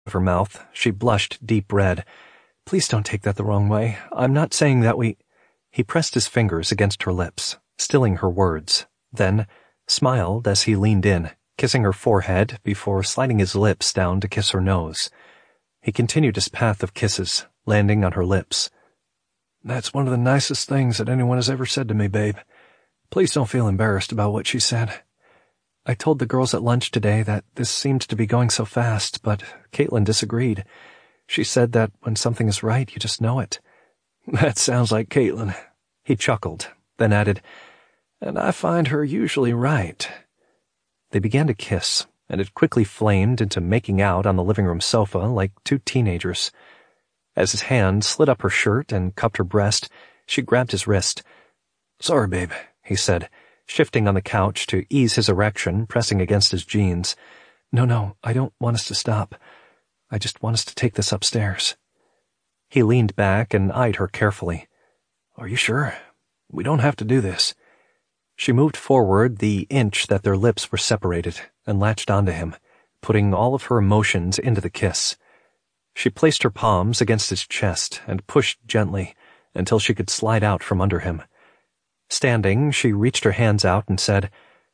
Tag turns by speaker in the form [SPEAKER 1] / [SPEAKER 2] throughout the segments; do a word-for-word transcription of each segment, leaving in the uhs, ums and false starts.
[SPEAKER 1] of her mouth, she blushed deep red. "Please don't take that the wrong way. I'm not saying that we—" He pressed his fingers against her lips, stilling her words, then smiled as he leaned in, kissing her forehead before sliding his lips down to kiss her nose. He continued his path of kisses, landing on her lips. "That's one of the nicest things that anyone has ever said to me, babe. Please don't feel embarrassed about what she said. I told the girls at lunch today that this seemed to be going so fast, but Caitlin disagreed. She said that when something is right, you just know it." "That sounds like Caitlin." He chuckled, then added, "And I find her usually right." They began to kiss, and it quickly flamed into making out on the living room sofa like two teenagers. As his hand slid up her shirt and cupped her breast, she grabbed his wrist. "Sorry, babe," he said, shifting on the couch to ease his erection, pressing against his jeans. "No, no, I don't want us to stop. I just want us to take this upstairs." He leaned back and eyed her carefully. "Are you sure? We don't have to do this." She moved forward the inch that their lips were separated and latched onto him, putting all of her emotions into the kiss. She placed her palms against his chest and pushed gently until she could slide out from under him. Standing, she reached her hands out and said,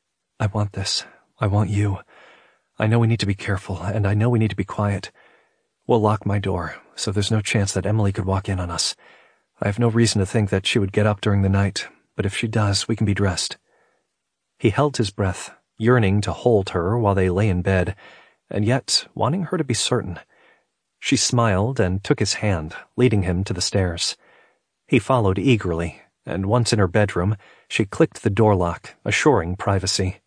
[SPEAKER 1] "I want this. I want you. I know we need to be careful, and I know we need to be quiet. We'll lock my door, so there's no chance that Emily could walk in on us. I have no reason to think that she would get up during the night, but if she does, we can be dressed." He held his breath, yearning to hold her while they lay in bed, and yet wanting her to be certain. She smiled and took his hand, leading him to the stairs. He followed eagerly, and once in her bedroom, she clicked the door lock, assuring privacy.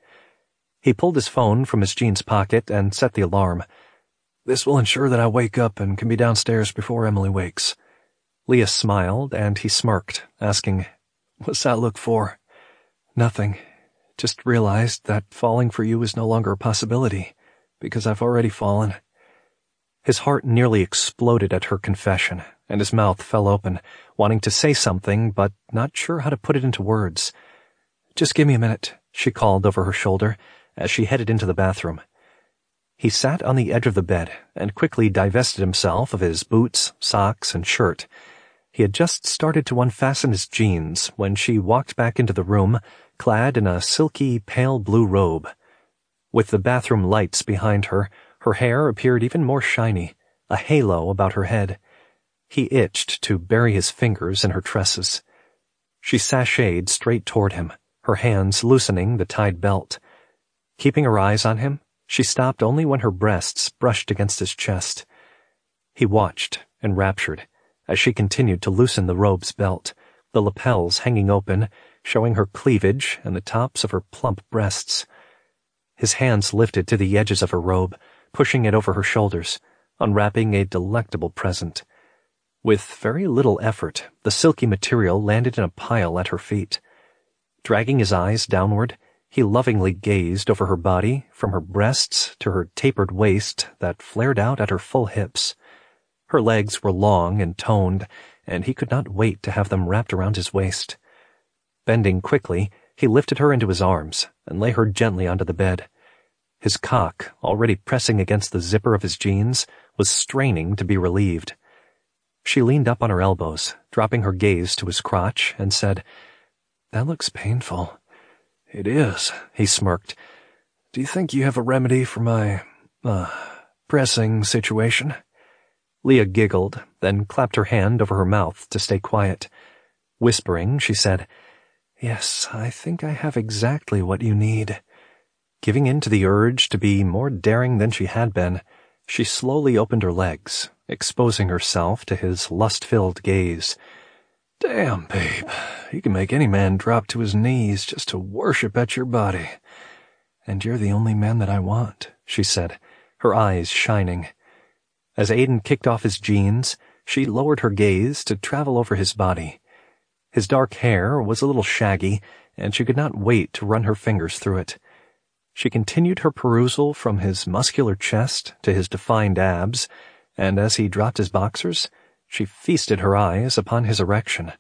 [SPEAKER 1] He pulled his phone from his jeans pocket and set the alarm. "This will ensure that I wake up and can be downstairs before Emily wakes." Leah smiled, and he smirked, asking, "What's that look for?" "Nothing. Just realized that falling for you is no longer a possibility, because I've already fallen." His heart nearly exploded at her confession, and his mouth fell open, wanting to say something, but not sure how to put it into words. "Just give me a minute," she called over her shoulder, as she headed into the bathroom. He sat on the edge of the bed and quickly divested himself of his boots, socks, and shirt. He had just started to unfasten his jeans when she walked back into the room, clad in a silky, pale blue robe. With the bathroom lights behind her, her hair appeared even more shiny, a halo about her head. He itched to bury his fingers in her tresses. She sashayed straight toward him, her hands loosening the tied belt. Keeping her eyes on him, she stopped only when her breasts brushed against his chest. He watched, enraptured, as she continued to loosen the robe's belt, the lapels hanging open, showing her cleavage and the tops of her plump breasts. His hands lifted to the edges of her robe, pushing it over her shoulders, unwrapping a delectable present. With very little effort, the silky material landed in a pile at her feet. Dragging his eyes downward, he lovingly gazed over her body, from her breasts to her tapered waist that flared out at her full hips. Her legs were long and toned, and he could not wait to have them wrapped around his waist. Bending quickly, he lifted her into his arms and lay her gently onto the bed. His cock, already pressing against the zipper of his jeans, was straining to be relieved. She leaned up on her elbows, dropping her gaze to his crotch, and said, "That looks painful." "It is," he smirked. "Do you think you have a remedy for my, uh, pressing situation?" Leah giggled, then clapped her hand over her mouth to stay quiet. Whispering, she said, "Yes, I think I have exactly what you need." Giving in to the urge to be more daring than she had been, she slowly opened her legs, exposing herself to his lust-filled gaze. "Damn, babe, you can make any man drop to his knees just to worship at your body." "And you're the only man that I want," she said, her eyes shining. As Aiden kicked off his jeans, she lowered her gaze to travel over his body. His dark hair was a little shaggy, and she could not wait to run her fingers through it. She continued her perusal from his muscular chest to his defined abs, and as he dropped his boxers, she feasted her eyes upon his erection.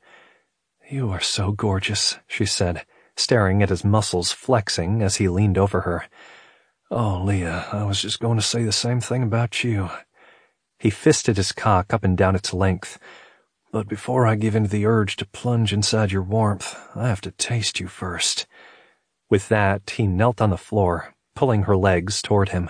[SPEAKER 1] "You are so gorgeous," she said, staring at his muscles flexing as he leaned over her. "Oh, Leah, I was just going to say the same thing about you." He fisted his cock up and down its length. "But before I give in to the urge to plunge inside your warmth, I have to taste you first." With that, he knelt on the floor, pulling her legs toward him.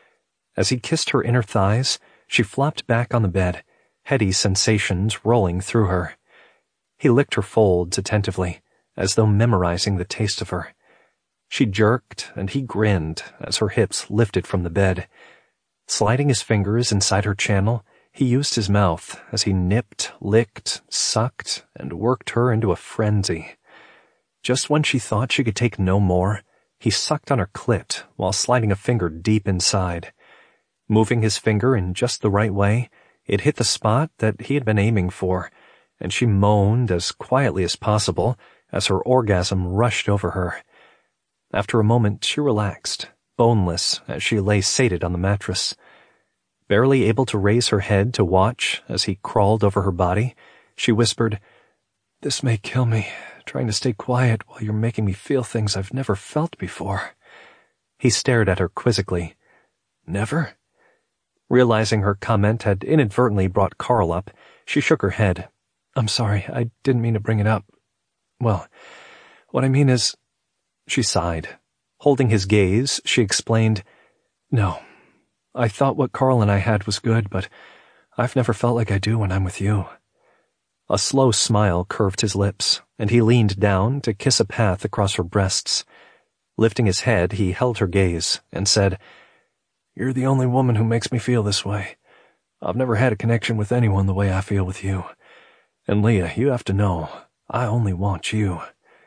[SPEAKER 1] As he kissed her inner thighs, she flopped back on the bed, heady sensations rolling through her. He licked her folds attentively, as though memorizing the taste of her. She jerked, and he grinned as her hips lifted from the bed. Sliding his fingers inside her channel, he used his mouth as he nipped, licked, sucked, and worked her into a frenzy. Just when she thought she could take no more, he sucked on her clit while sliding a finger deep inside. Moving his finger in just the right way, it hit the spot that he had been aiming for, and she moaned as quietly as possible as her orgasm rushed over her. After a moment, she relaxed, boneless as she lay sated on the mattress. Barely able to raise her head to watch as he crawled over her body, she whispered, "This may kill me, trying to stay quiet while you're making me feel things I've never felt before." He stared at her quizzically. "Never?" Realizing her comment had inadvertently brought Carl up, she shook her head. "I'm sorry, I didn't mean to bring it up. Well, what I mean is—" She sighed. Holding his gaze, she explained, "No, I thought what Carl and I had was good, but I've never felt like I do when I'm with you." A slow smile curved his lips, and he leaned down to kiss a path across her breasts. Lifting his head, he held her gaze and said, "You're the only woman who makes me feel this way. I've never had a connection with anyone the way I feel with you. And Leah, you have to know, I only want you."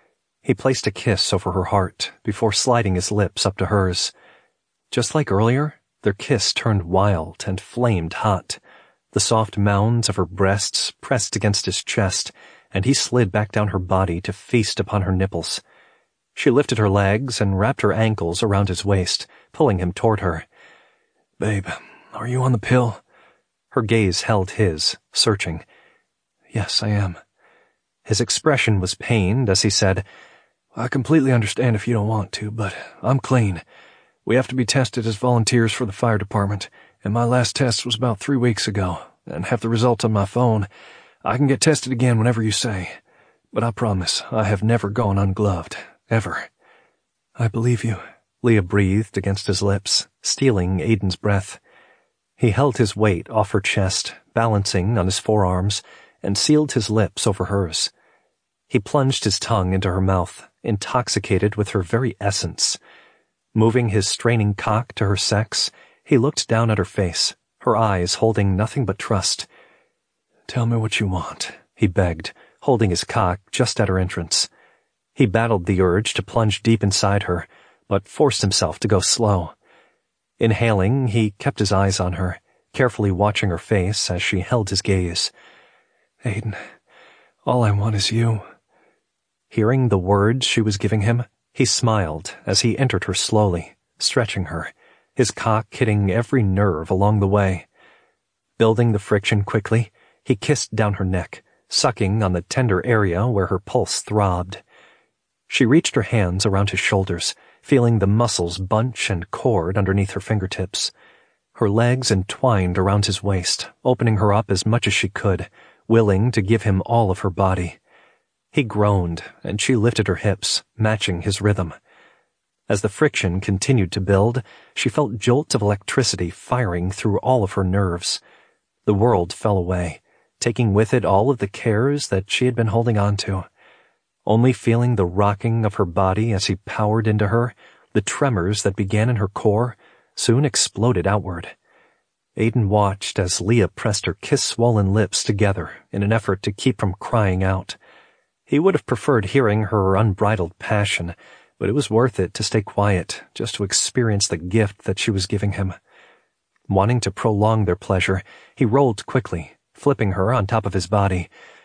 [SPEAKER 1] He placed a kiss over her heart before sliding his lips up to hers. Just like earlier, their kiss turned wild and flamed hot. The soft mounds of her breasts pressed against his chest, and he slid back down her body to feast upon her nipples. She lifted her legs and wrapped her ankles around his waist, pulling him toward her. "Babe, are you on the pill?" Her gaze held his, searching. "Yes, I am." His expression was pained as he said, "I completely understand if you don't want to, but I'm clean. We have to be tested as volunteers for the fire department, and my last test was about three weeks ago, and have the results on my phone. I can get tested again whenever you say. But I promise, I have never gone ungloved, ever." "I believe you," Leah breathed against his lips, stealing Aiden's breath. He held his weight off her chest, balancing on his forearms, and sealed his lips over hers. He plunged his tongue into her mouth, intoxicated with her very essence. Moving his straining cock to her sex, he looked down at her face, her eyes holding nothing but trust. "Tell me what you want," he begged, holding his cock just at her entrance. He battled the urge to plunge deep inside her, but forced himself to go slow. Inhaling, he kept his eyes on her, carefully watching her face as she held his gaze. "Aiden, all I want is you." Hearing the words she was giving him, he smiled as he entered her slowly, stretching her, his cock hitting every nerve along the way. Building the friction quickly, he kissed down her neck, sucking on the tender area where her pulse throbbed. She reached her hands around his shoulders, feeling the muscles bunch and cord underneath her fingertips. Her legs entwined around his waist, opening her up as much as she could, willing to give him all of her body. He groaned, and she lifted her hips, matching his rhythm. As the friction continued to build, she felt jolts of electricity firing through all of her nerves. The world fell away, taking with it all of the cares that she had been holding on to. Only feeling the rocking of her body as he powered into her, the tremors that began in her core soon exploded outward. Aiden watched as Leah pressed her kiss-swollen lips together in an effort to keep from crying out. He would have preferred hearing her unbridled passion, but it was worth it to stay quiet, just to experience the gift that she was giving him. Wanting to prolong their pleasure, he rolled quickly, flipping her on top of his body.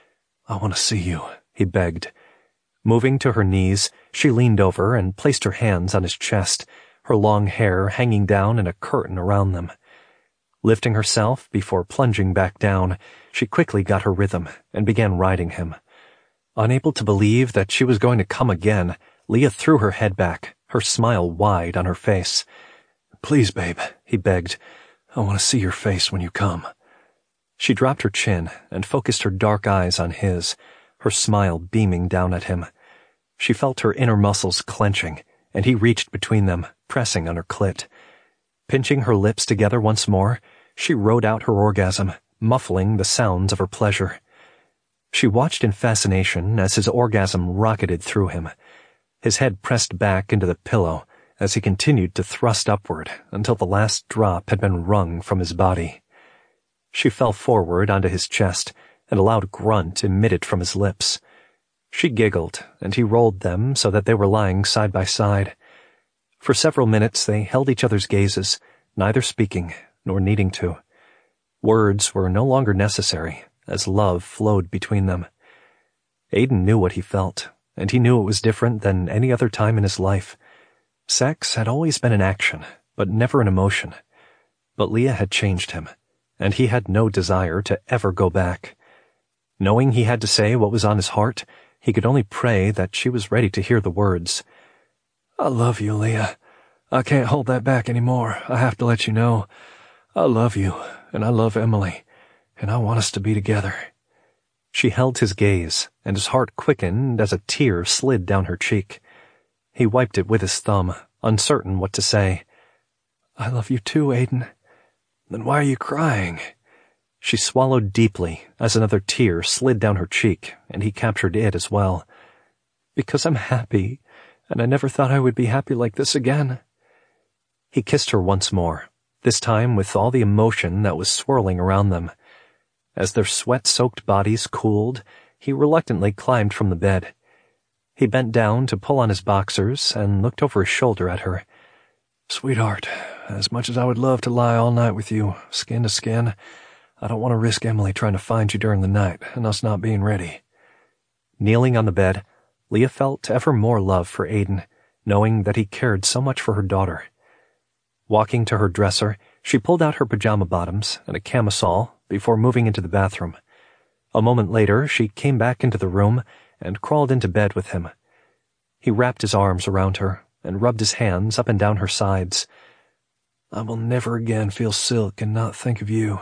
[SPEAKER 1] "I want to see you," he begged. Moving to her knees, she leaned over and placed her hands on his chest, her long hair hanging down in a curtain around them. Lifting herself before plunging back down, she quickly got her rhythm and began riding him. Unable to believe that she was going to come again, Leah threw her head back, her smile wide on her face. "Please, babe," he begged. "I want to see your face when you come." She dropped her chin and focused her dark eyes on his, her smile beaming down at him. She felt her inner muscles clenching, and he reached between them, pressing on her clit. Pinching her lips together once more, she rode out her orgasm, muffling the sounds of her pleasure. She watched in fascination as his orgasm rocketed through him. His head pressed back into the pillow as he continued to thrust upward until the last drop had been wrung from his body. She fell forward onto his chest, and a loud grunt emitted from his lips. She giggled, and he rolled them so that they were lying side by side. For several minutes they held each other's gazes, neither speaking nor needing to. Words were no longer necessary, as love flowed between them. Aiden knew what he felt, and he knew it was different than any other time in his life. Sex had always been an action, but never an emotion. But Leah had changed him, and he had no desire to ever go back. Knowing he had to say what was on his heart, he could only pray that she was ready to hear the words. "I love you, Leah. I can't hold that back anymore. I have to let you know. I love you, and I love Emily, and I want us to be together." She held his gaze, and his heart quickened as a tear slid down her cheek. He wiped it with his thumb, uncertain what to say. "I love you too, Aiden." "Then why are you crying?" She swallowed deeply as another tear slid down her cheek, and he captured it as well. "Because I'm happy, and I never thought I would be happy like this again." He kissed her once more, this time with all the emotion that was swirling around them. As their sweat-soaked bodies cooled, he reluctantly climbed from the bed. He bent down to pull on his boxers and looked over his shoulder at her. "Sweetheart, as much as I would love to lie all night with you, skin to skin, I don't want to risk Emily trying to find you during the night and us not being ready." Kneeling on the bed, Leah felt ever more love for Aiden, knowing that he cared so much for her daughter. Walking to her dresser, she pulled out her pajama bottoms and a camisole before moving into the bathroom. A moment later, she came back into the room and crawled into bed with him. He wrapped his arms around her and rubbed his hands up and down her sides. "I will never again feel silk and not think of you."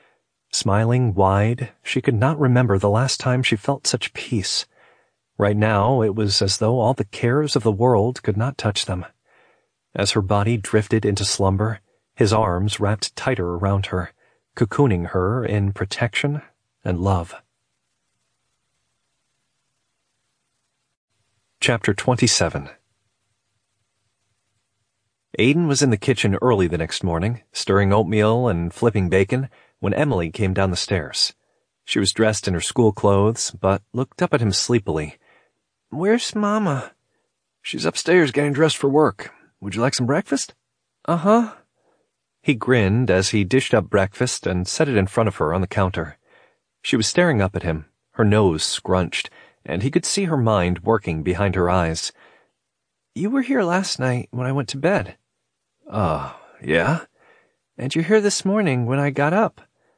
[SPEAKER 1] Smiling wide, she could not remember the last time she felt such peace. Right now, it was as though all the cares of the world could not touch them. As her body drifted into slumber, his arms wrapped tighter around her, cocooning her in protection and love. Chapter twenty-seven. Aiden was in the kitchen early the next morning, stirring oatmeal and flipping bacon, when Emily came down the stairs. She was dressed in her school clothes, but looked up at him sleepily. "Where's Mama?" "She's upstairs getting dressed for work. Would you like some breakfast?" "Uh-huh." He grinned as he dished up breakfast and set it in front of her on the counter. She was staring up at him, her nose scrunched, and he could see her mind working behind her eyes. "You were here last night when I went to bed." "Uh, yeah?" "And you're here this morning when I got up."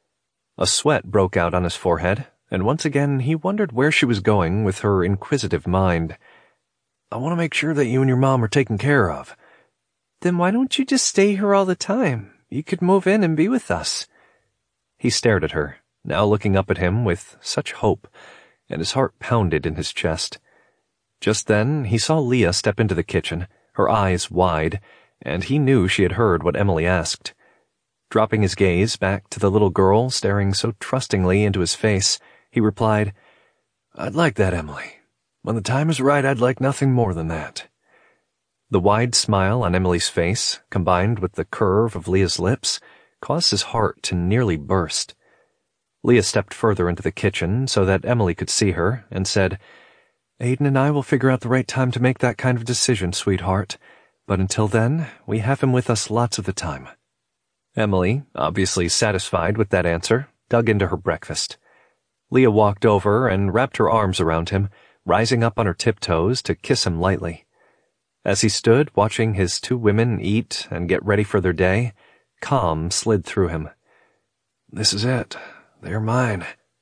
[SPEAKER 1] A sweat broke out on his forehead, and once again he wondered where she was going with her inquisitive mind. "I want to make sure that you and your mom are taken care of." "Then why don't you just stay here all the time? You could move in and be with us." He stared at her, now looking up at him with such hope, and his heart pounded in his chest. Just then he saw Leah step into the kitchen, her eyes wide, and he knew she had heard what Emily asked. Dropping his gaze back to the little girl staring so trustingly into his face, he replied, "I'd like that, Emily. When the time is right, I'd like nothing more than that." The wide smile on Emily's face, combined with the curve of Leah's lips, caused his heart to nearly burst. Leah stepped further into the kitchen so that Emily could see her, and said, "Aiden and I will figure out the right time to make that kind of decision, sweetheart. But until then, we have him with us lots of the time." Emily, obviously satisfied with that answer, dug into her breakfast. Leah walked over and wrapped her arms around him, rising up on her tiptoes to kiss him lightly. As he stood watching his two women eat and get ready for their day, calm slid through him. "This is it. They're mine."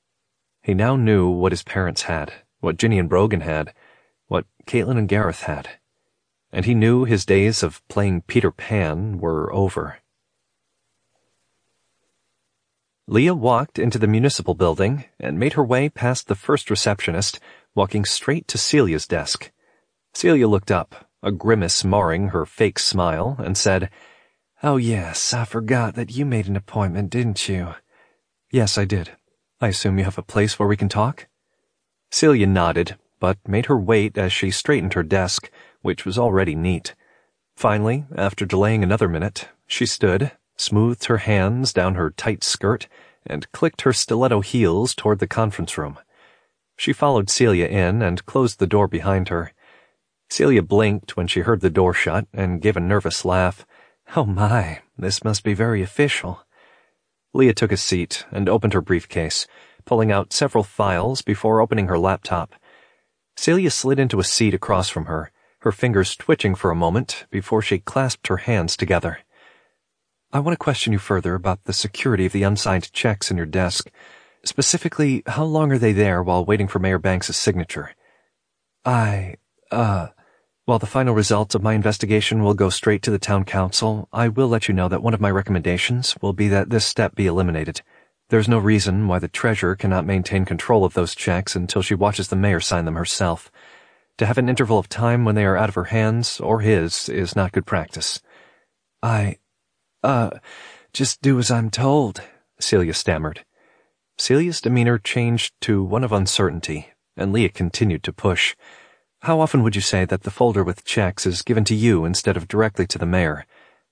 [SPEAKER 1] He now knew what his parents had, what Ginny and Brogan had, what Caitlin and Gareth had. And he knew his days of playing Peter Pan were over. Leah walked into the municipal building and made her way past the first receptionist, walking straight to Celia's desk. Celia looked up, a grimace marring her fake smile, and said, "Oh yes, I forgot that you made an appointment, didn't you?" "Yes, I did. I assume you have a place where we can talk?" Celia nodded, but made her wait as she straightened her desk, which was already neat. Finally, after delaying another minute, she stood, smoothed her hands down her tight skirt, and clicked her stiletto heels toward the conference room. She followed Celia in and closed the door behind her. Celia blinked when she heard the door shut and gave a nervous laugh. "Oh my, this must be very official." Leah took a seat and opened her briefcase, pulling out several files before opening her laptop. Celia slid into a seat across from her, her fingers twitching for a moment before she clasped her hands together. "I want to question you further about the security of the unsigned checks in your desk. Specifically, how long are they there while waiting for Mayor Banks' signature?" I, uh... While the final results of my investigation will go straight to the town council, I will let you know that one of my recommendations will be that this step be eliminated. There's no reason why the treasurer cannot maintain control of those checks until she watches the mayor sign them herself. To have an interval of time when they are out of her hands, or his, is not good practice. I, uh, just do as I'm told, Celia stammered. Celia's demeanor changed to one of uncertainty, and Leah continued to push. "How often would you say that the folder with checks is given to you instead of directly to the mayor?"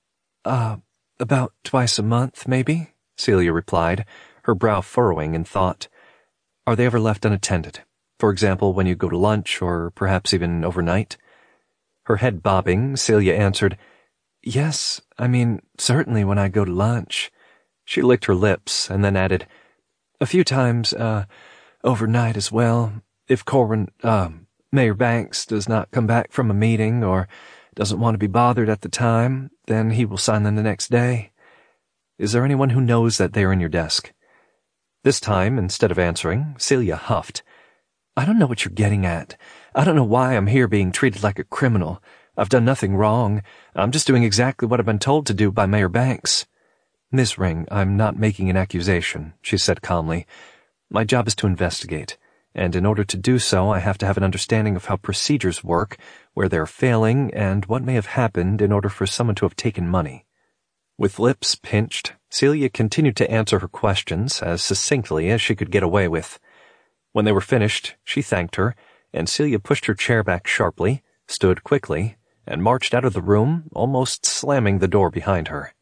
[SPEAKER 1] Uh, about twice a month, maybe, Celia replied, her brow furrowing in thought. "Are they ever left unattended? For example, when you go to lunch, or perhaps even overnight?" Her head bobbing, Celia answered, "Yes, I mean, certainly when I go to lunch." She licked her lips and then added, "A few times, uh, overnight as well, if Corwin, um, Mayor Banks does not come back from a meeting or doesn't want to be bothered at the time, then he will sign them the next day." "Is there anyone who knows that they are in your desk?" This time, instead of answering, Celia huffed. "I don't know what you're getting at. I don't know why I'm here being treated like a criminal. I've done nothing wrong. I'm just doing exactly what I've been told to do by Mayor Banks." "Miss Ring, I'm not making an accusation," she said calmly. "My job is to investigate. And in order to do so, I have to have an understanding of how procedures work, where they're failing, and what may have happened in order for someone to have taken money." With lips pinched, Celia continued to answer her questions as succinctly as she could get away with. When they were finished, she thanked her, and Celia pushed her chair back sharply, stood quickly, and marched out of the room, almost slamming the door behind her.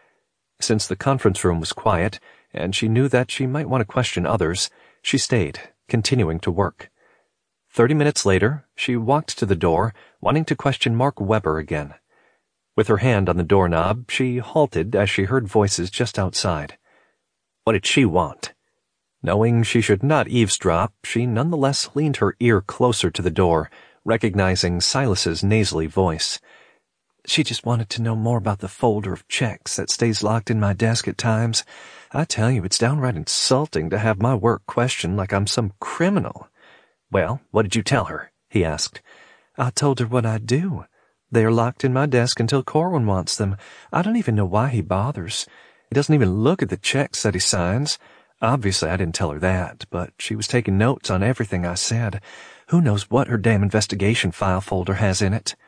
[SPEAKER 1] Since the conference room was quiet, and she knew that she might want to question others, she stayed, continuing to work. Thirty minutes later, she walked to the door, wanting to question Mark Weber again. With her hand on the doorknob, she halted as she heard voices just outside. What did she want? Knowing she should not eavesdrop, she nonetheless leaned her ear closer to the door, recognizing Silas's nasally voice. "She just wanted to know more about the folder of checks that stays locked in my desk at times. I tell you, it's downright insulting to have my work questioned like I'm some criminal." "Well, what did you tell her?" he asked. "I told her what I do. They are locked in my desk until Corwin wants them. I don't even know why he bothers. He doesn't even look at the checks that he signs. Obviously, I didn't tell her that, but she was taking notes on everything I said. Who knows what her damn investigation file folder has in it?"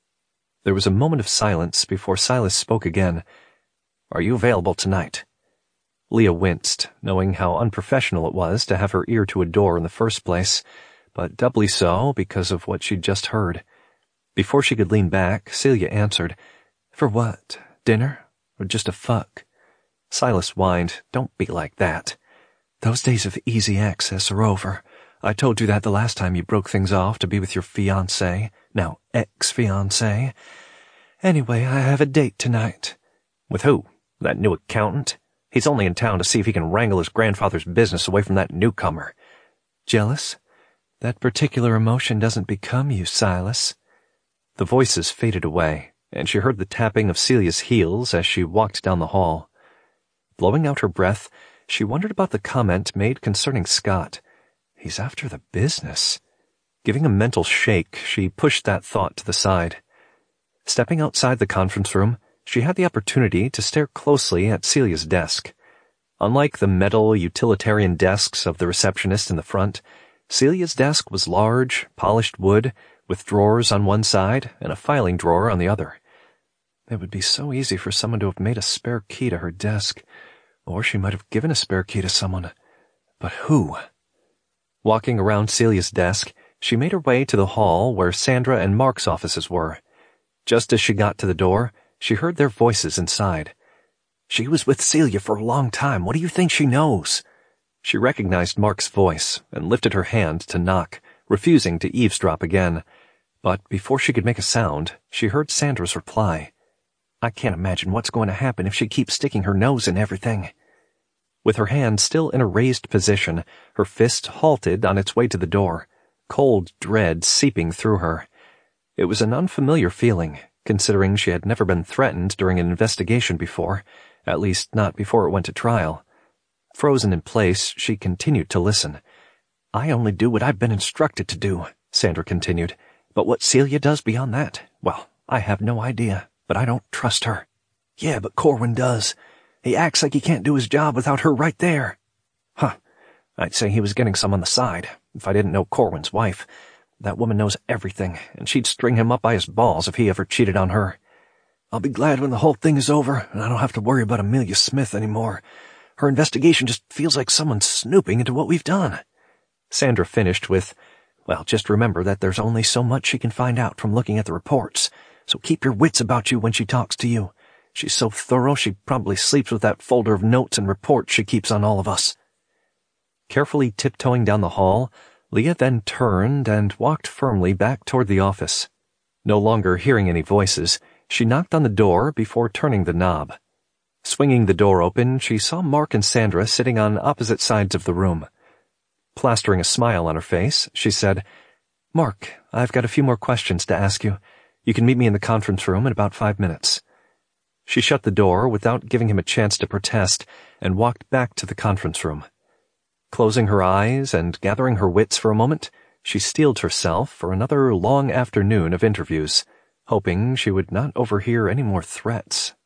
[SPEAKER 1] There was a moment of silence before Silas spoke again. "Are you available tonight?" Leah winced, knowing how unprofessional it was to have her ear to a door in the first place, but doubly so because of what she'd just heard. Before she could lean back, Celia answered, "For what? Dinner? Or just a fuck?" Silas whined, "Don't be like that. Those days of easy access are over. I told you that the last time you broke things off to be with your fiancé, now ex-fiancé. Anyway, I have a date tonight." "With who? That new accountant? He's only in town to see if he can wrangle his grandfather's business away from that newcomer." "Jealous? That particular emotion doesn't become you, Silas." The voices faded away, and she heard the tapping of Celia's heels as she walked down the hall. Blowing out her breath, she wondered about the comment made concerning Scott. He's after the business. Giving a mental shake, she pushed that thought to the side. Stepping outside the conference room, she had the opportunity to stare closely at Celia's desk. Unlike the metal utilitarian desks of the receptionist in the front, Celia's desk was large, polished wood, with drawers on one side and a filing drawer on the other. It would be so easy for someone to have made a spare key to her desk, or she might have given a spare key to someone. But who? Walking around Celia's desk, she made her way to the hall where Sandra and Mark's offices were. Just as she got to the door, she heard their voices inside. "She was with Celia for a long time. What do you think she knows?" She recognized Mark's voice and lifted her hand to knock, refusing to eavesdrop again. But before she could make a sound, she heard Sandra's reply. "I can't imagine what's going to happen if she keeps sticking her nose in everything." With her hand still in a raised position, her fist halted on its way to the door, cold dread seeping through her. It was an unfamiliar feeling, considering she had never been threatened during an investigation before, at least not before it went to trial. Frozen in place, she continued to listen. "I only do what I've been instructed to do," Sandra continued. "But what Celia does beyond that, well, I have no idea, but I don't trust her." "Yeah, but Corwin does. He acts like he can't do his job without her right there." "Huh. I'd say he was getting some on the side, if I didn't know Corwin's wife. That woman knows everything, and she'd string him up by his balls if he ever cheated on her." "I'll be glad when the whole thing is over, and I don't have to worry about Amelia Smith anymore. Her investigation just feels like someone's snooping into what we've done." Sandra finished with, "Well, just remember that there's only so much she can find out from looking at the reports, so keep your wits about you when she talks to you. She's so thorough she probably sleeps with that folder of notes and reports she keeps on all of us." Carefully tiptoeing down the hall, Leah then turned and walked firmly back toward the office. No longer hearing any voices, she knocked on the door before turning the knob. Swinging the door open, she saw Mark and Sandra sitting on opposite sides of the room. Plastering a smile on her face, she said, "Mark, I've got a few more questions to ask you. You can meet me in the conference room in about five minutes." She shut the door without giving him a chance to protest and walked back to the conference room. Closing her eyes and gathering her wits for a moment, she steeled herself for another long afternoon of interviews, hoping she would not overhear any more threats.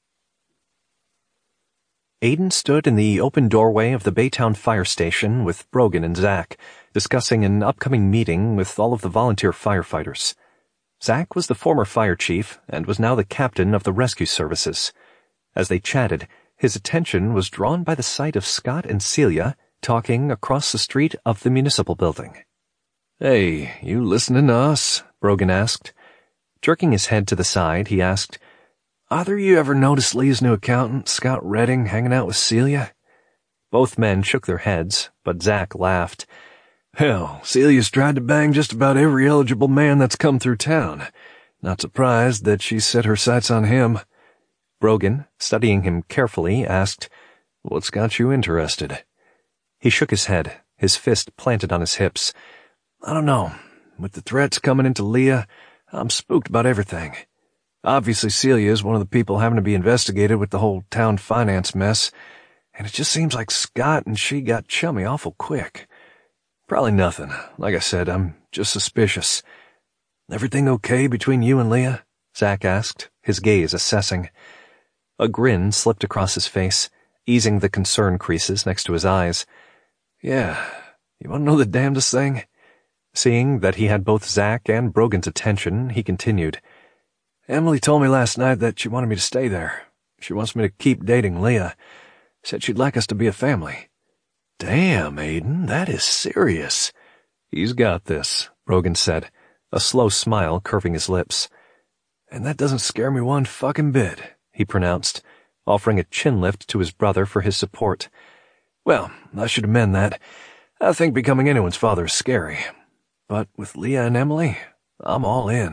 [SPEAKER 1] Aiden stood in the open doorway of the Baytown fire station with Brogan and Zach, discussing an upcoming meeting with all of the volunteer firefighters. Zach was the former fire chief and was now the captain of the rescue services. As they chatted, his attention was drawn by the sight of Scott and Celia talking across the street of the municipal building. "Hey, you listening to us?" Brogan asked. Jerking his head to the side, he asked, "Either you ever noticed Lee's new accountant, Scott Redding, hanging out with Celia?" Both men shook their heads, but Zach laughed. "Hell, Celia's tried to bang just about every eligible man that's come through town. Not surprised that she set her sights on him." Brogan, studying him carefully, asked, "What's got you interested?" He shook his head, his fist planted on his hips. "I don't know. With the threats coming into Leah, I'm spooked about everything. Obviously Celia is one of the people having to be investigated with the whole town finance mess, and it just seems like Scott and she got chummy awful quick. Probably nothing. Like I said, I'm just suspicious." "Everything okay between you and Leah?" Zach asked, his gaze assessing. A grin slipped across his face, easing the concern creases next to his eyes. "Yeah, you want to know the damnedest thing?" Seeing that he had both Zach and Brogan's attention, he continued. "Emily told me last night that she wanted me to stay there. She wants me to keep dating Leah. Said she'd like us to be a family." "Damn, Aiden, that is serious." "He's got this," Brogan said, a slow smile curving his lips. "And that doesn't scare me one fucking bit," he pronounced, offering a chin lift to his brother for his support. "Well, I should amend that. I think becoming anyone's father is scary. But with Leah and Emily, I'm all in."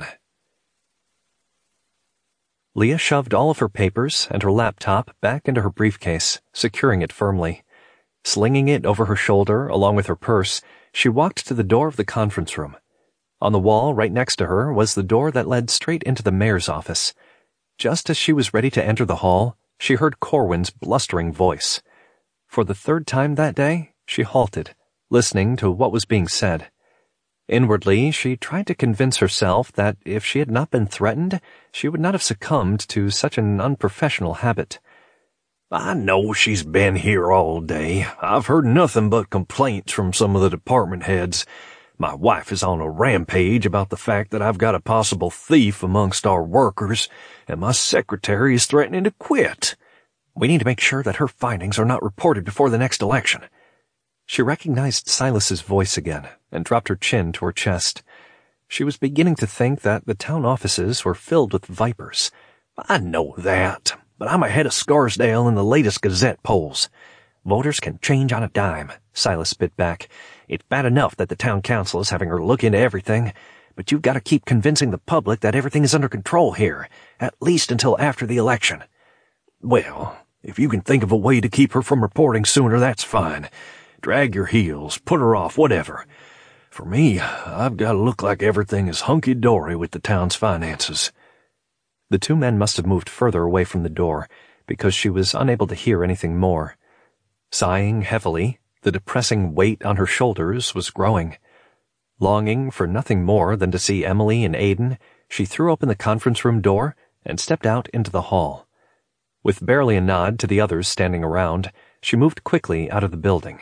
[SPEAKER 1] Leah shoved all of her papers and her laptop back into her briefcase, securing it firmly. Slinging it over her shoulder along with her purse, she walked to the door of the conference room. On the wall right next to her was the door that led straight into the mayor's office. Just as she was ready to enter the hall, she heard Corwin's blustering voice. For the third time that day, she halted, listening to what was being said. Inwardly, she tried to convince herself that if she had not been threatened, she would not have succumbed to such an unprofessional habit.
[SPEAKER 2] I know she's been here all day. I've heard nothing but complaints from some of the department heads. My wife is on a rampage about the fact that I've got a possible thief amongst our workers, and my secretary is threatening to quit. We need to make sure that her findings are not reported before the next election."
[SPEAKER 1] She recognized Silas's voice again and dropped her chin to her chest. She was beginning to think that the town offices were filled with vipers.
[SPEAKER 2] "I know that, but I'm ahead of Scarsdale in the latest Gazette polls."
[SPEAKER 1] "Voters can change on a dime," Silas bit back.
[SPEAKER 2] "It's bad enough that the town council is having her look into everything, but you've got to keep convincing the public that everything is under control here, at least until after the election." "Well, if you can think of a way to keep her from reporting sooner, that's fine. Drag your heels, put her off, whatever. For me, I've got to look like everything is hunky-dory with the town's finances."
[SPEAKER 1] The two men must have moved further away from the door, because she was unable to hear anything more. Sighing heavily, the depressing weight on her shoulders was growing. Longing for nothing more than to see Emily and Aidan, she threw open the conference room door and stepped out into the hall. With barely a nod to the others standing around, she moved quickly out of the building.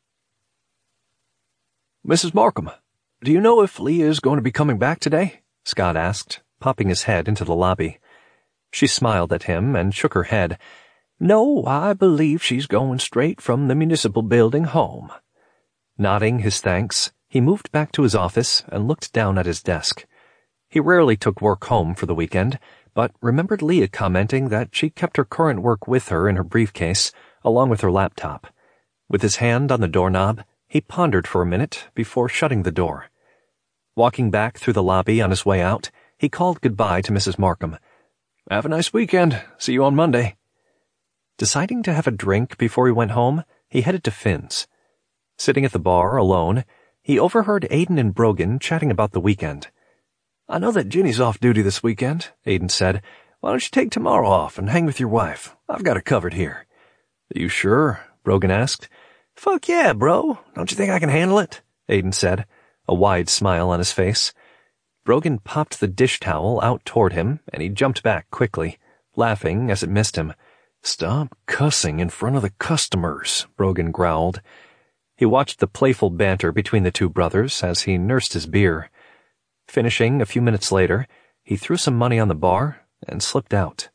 [SPEAKER 2] "Missus Markham, do you know if Leah is going to be coming back today?" Scott asked, popping his head into the lobby.
[SPEAKER 1] She smiled at him and shook her head.
[SPEAKER 2] "No, I believe she's going straight from the municipal building home."
[SPEAKER 1] Nodding his thanks, he moved back to his office and looked down at his desk. He rarely took work home for the weekend, but remembered Leah commenting that she kept her current work with her in her briefcase, along with her laptop. With his hand on the doorknob, he pondered for a minute before shutting the door. Walking back through the lobby on his way out, he called goodbye to Missus Markham.
[SPEAKER 2] "Have a nice weekend. See you on Monday."
[SPEAKER 1] Deciding to have a drink before he went home, he headed to Finn's. Sitting at the bar alone, he overheard Aidan and Brogan chatting about the weekend.
[SPEAKER 2] "I know that Ginny's off duty this weekend," Aidan said. "Why don't you take tomorrow off and hang with your wife? I've got her covered here."
[SPEAKER 1] "Are you sure?" Brogan asked.
[SPEAKER 2] "Fuck yeah, bro. Don't you think I can handle it?"
[SPEAKER 1] Aidan said, a wide smile on his face. Brogan popped the dish towel out toward him, and he jumped back quickly, laughing as it missed him.
[SPEAKER 2] "Stop cussing in front of the customers," Brogan growled.
[SPEAKER 1] He watched the playful banter between the two brothers as he nursed his beer. Finishing a few minutes later, he threw some money on the bar and slipped out.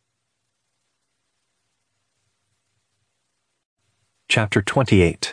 [SPEAKER 1] Chapter twenty-eight.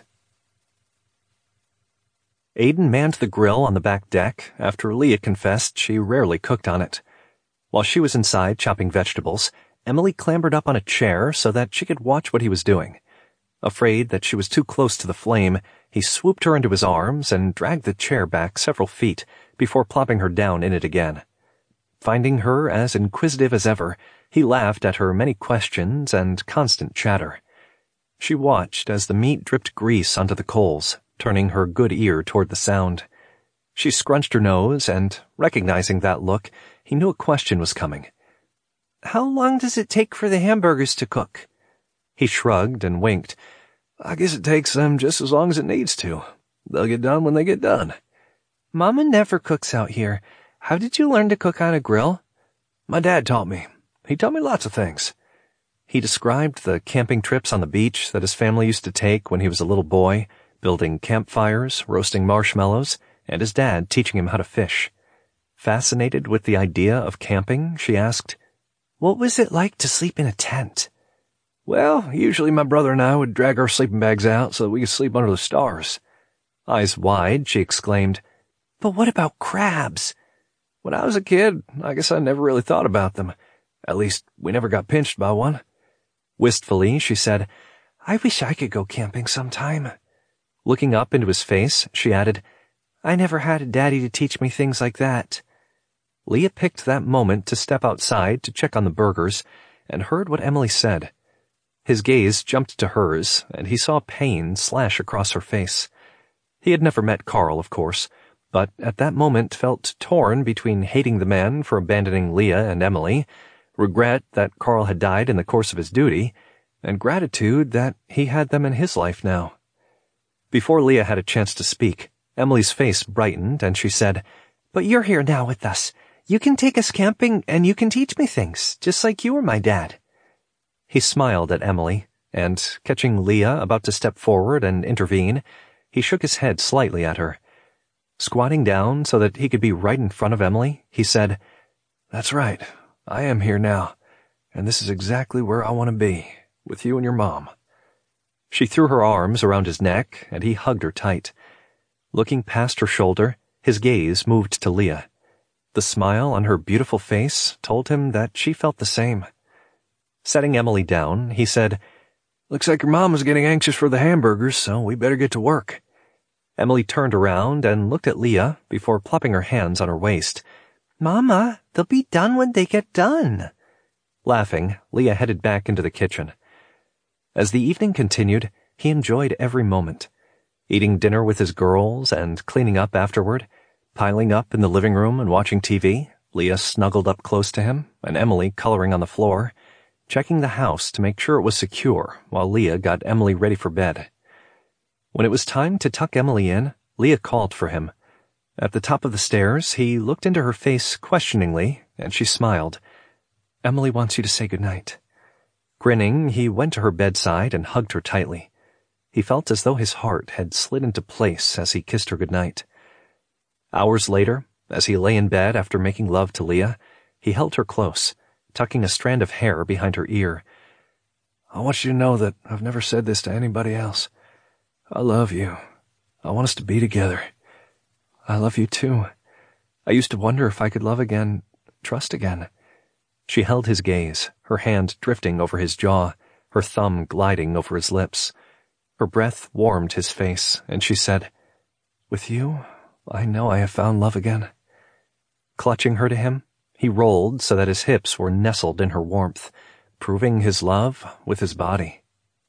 [SPEAKER 1] Aidan manned the grill on the back deck after Leah confessed she rarely cooked on it. While she was inside chopping vegetables, Emily clambered up on a chair so that she could watch what he was doing. Afraid that she was too close to the flame, he swooped her into his arms and dragged the chair back several feet before plopping her down in it again. Finding her as inquisitive as ever, he laughed at her many questions and constant chatter. She watched as the meat dripped grease onto the coals, turning her good ear toward the sound. She scrunched her nose, and, recognizing that look, he knew a question was coming.
[SPEAKER 3] "How long does it take for the hamburgers to cook?"
[SPEAKER 1] He shrugged and winked.
[SPEAKER 2] "I guess it takes them just as long as it needs to. They'll get done when they get done."
[SPEAKER 3] "Mama never cooks out here. How did you learn to cook on a grill?"
[SPEAKER 2] "My dad taught me. He taught me lots of things."
[SPEAKER 1] He described the camping trips on the beach that his family used to take when he was a little boy, building campfires, roasting marshmallows, and his dad teaching him how to fish. Fascinated with the idea of camping, she asked,
[SPEAKER 3] "What was it like to sleep in a tent?"
[SPEAKER 2] "Well, usually my brother and I would drag our sleeping bags out so that we could sleep under the stars."
[SPEAKER 1] Eyes wide, she exclaimed,
[SPEAKER 3] "But what about crabs?"
[SPEAKER 2] "When I was a kid, I guess I never really thought about them. At least, we never got pinched by one."
[SPEAKER 1] Wistfully, she said,
[SPEAKER 3] "I wish I could go camping sometime."
[SPEAKER 1] Looking up into his face, she added,
[SPEAKER 3] "I never had a daddy to teach me things like that."
[SPEAKER 1] Leah picked that moment to step outside to check on the burgers and heard what Emily said. His gaze jumped to hers, and he saw pain slash across her face. He had never met Carl, of course, but at that moment felt torn between hating the man for abandoning Leah and Emily, regret that Carl had died in the course of his duty, and gratitude that he had them in his life now. Before Leah had a chance to speak, Emily's face brightened, and she said,
[SPEAKER 3] "But you're here now with us. You can take us camping, and you can teach me things, just like you were my dad."
[SPEAKER 1] He smiled at Emily, and, catching Leah about to step forward and intervene, he shook his head slightly at her. Squatting down so that he could be right in front of Emily, he said, "That's right. I am here now, and this is exactly where I want to be, with you and your mom." She threw her arms around his neck, and he hugged her tight. Looking past her shoulder, his gaze moved to Leah. The smile on her beautiful face told him that she felt the same. Setting Emily down, he said, "Looks like your mom is getting anxious for the hamburgers, so we better get to work." Emily turned around and looked at Leah before plopping her hands on her waist.
[SPEAKER 3] "Mama, they'll be done when they get done."
[SPEAKER 1] Laughing, Leah headed back into the kitchen. As the evening continued, he enjoyed every moment. Eating dinner with his girls and cleaning up afterward, piling up in the living room and watching T V, Leah snuggled up close to him, and Emily coloring on the floor, checking the house to make sure it was secure while Leah got Emily ready for bed. When it was time to tuck Emily in, Leah called for him. At the top of the stairs, he looked into her face questioningly, and she smiled. "Emily wants you to say goodnight." Grinning, he went to her bedside and hugged her tightly. He felt as though his heart had slid into place as he kissed her goodnight. Hours later, as he lay in bed after making love to Leah, he held her close, tucking a strand of hair behind her ear. "I want you to know that I've never said this to anybody else. I love you. I want us to be together. I love you too. I used to wonder if I could love again, trust again." She held his gaze, her hand drifting over his jaw, her thumb gliding over his lips. Her breath warmed his face, and she said, "With you, I know I have found love again." Clutching her to him, he rolled so that his hips were nestled in her warmth, proving his love with his body.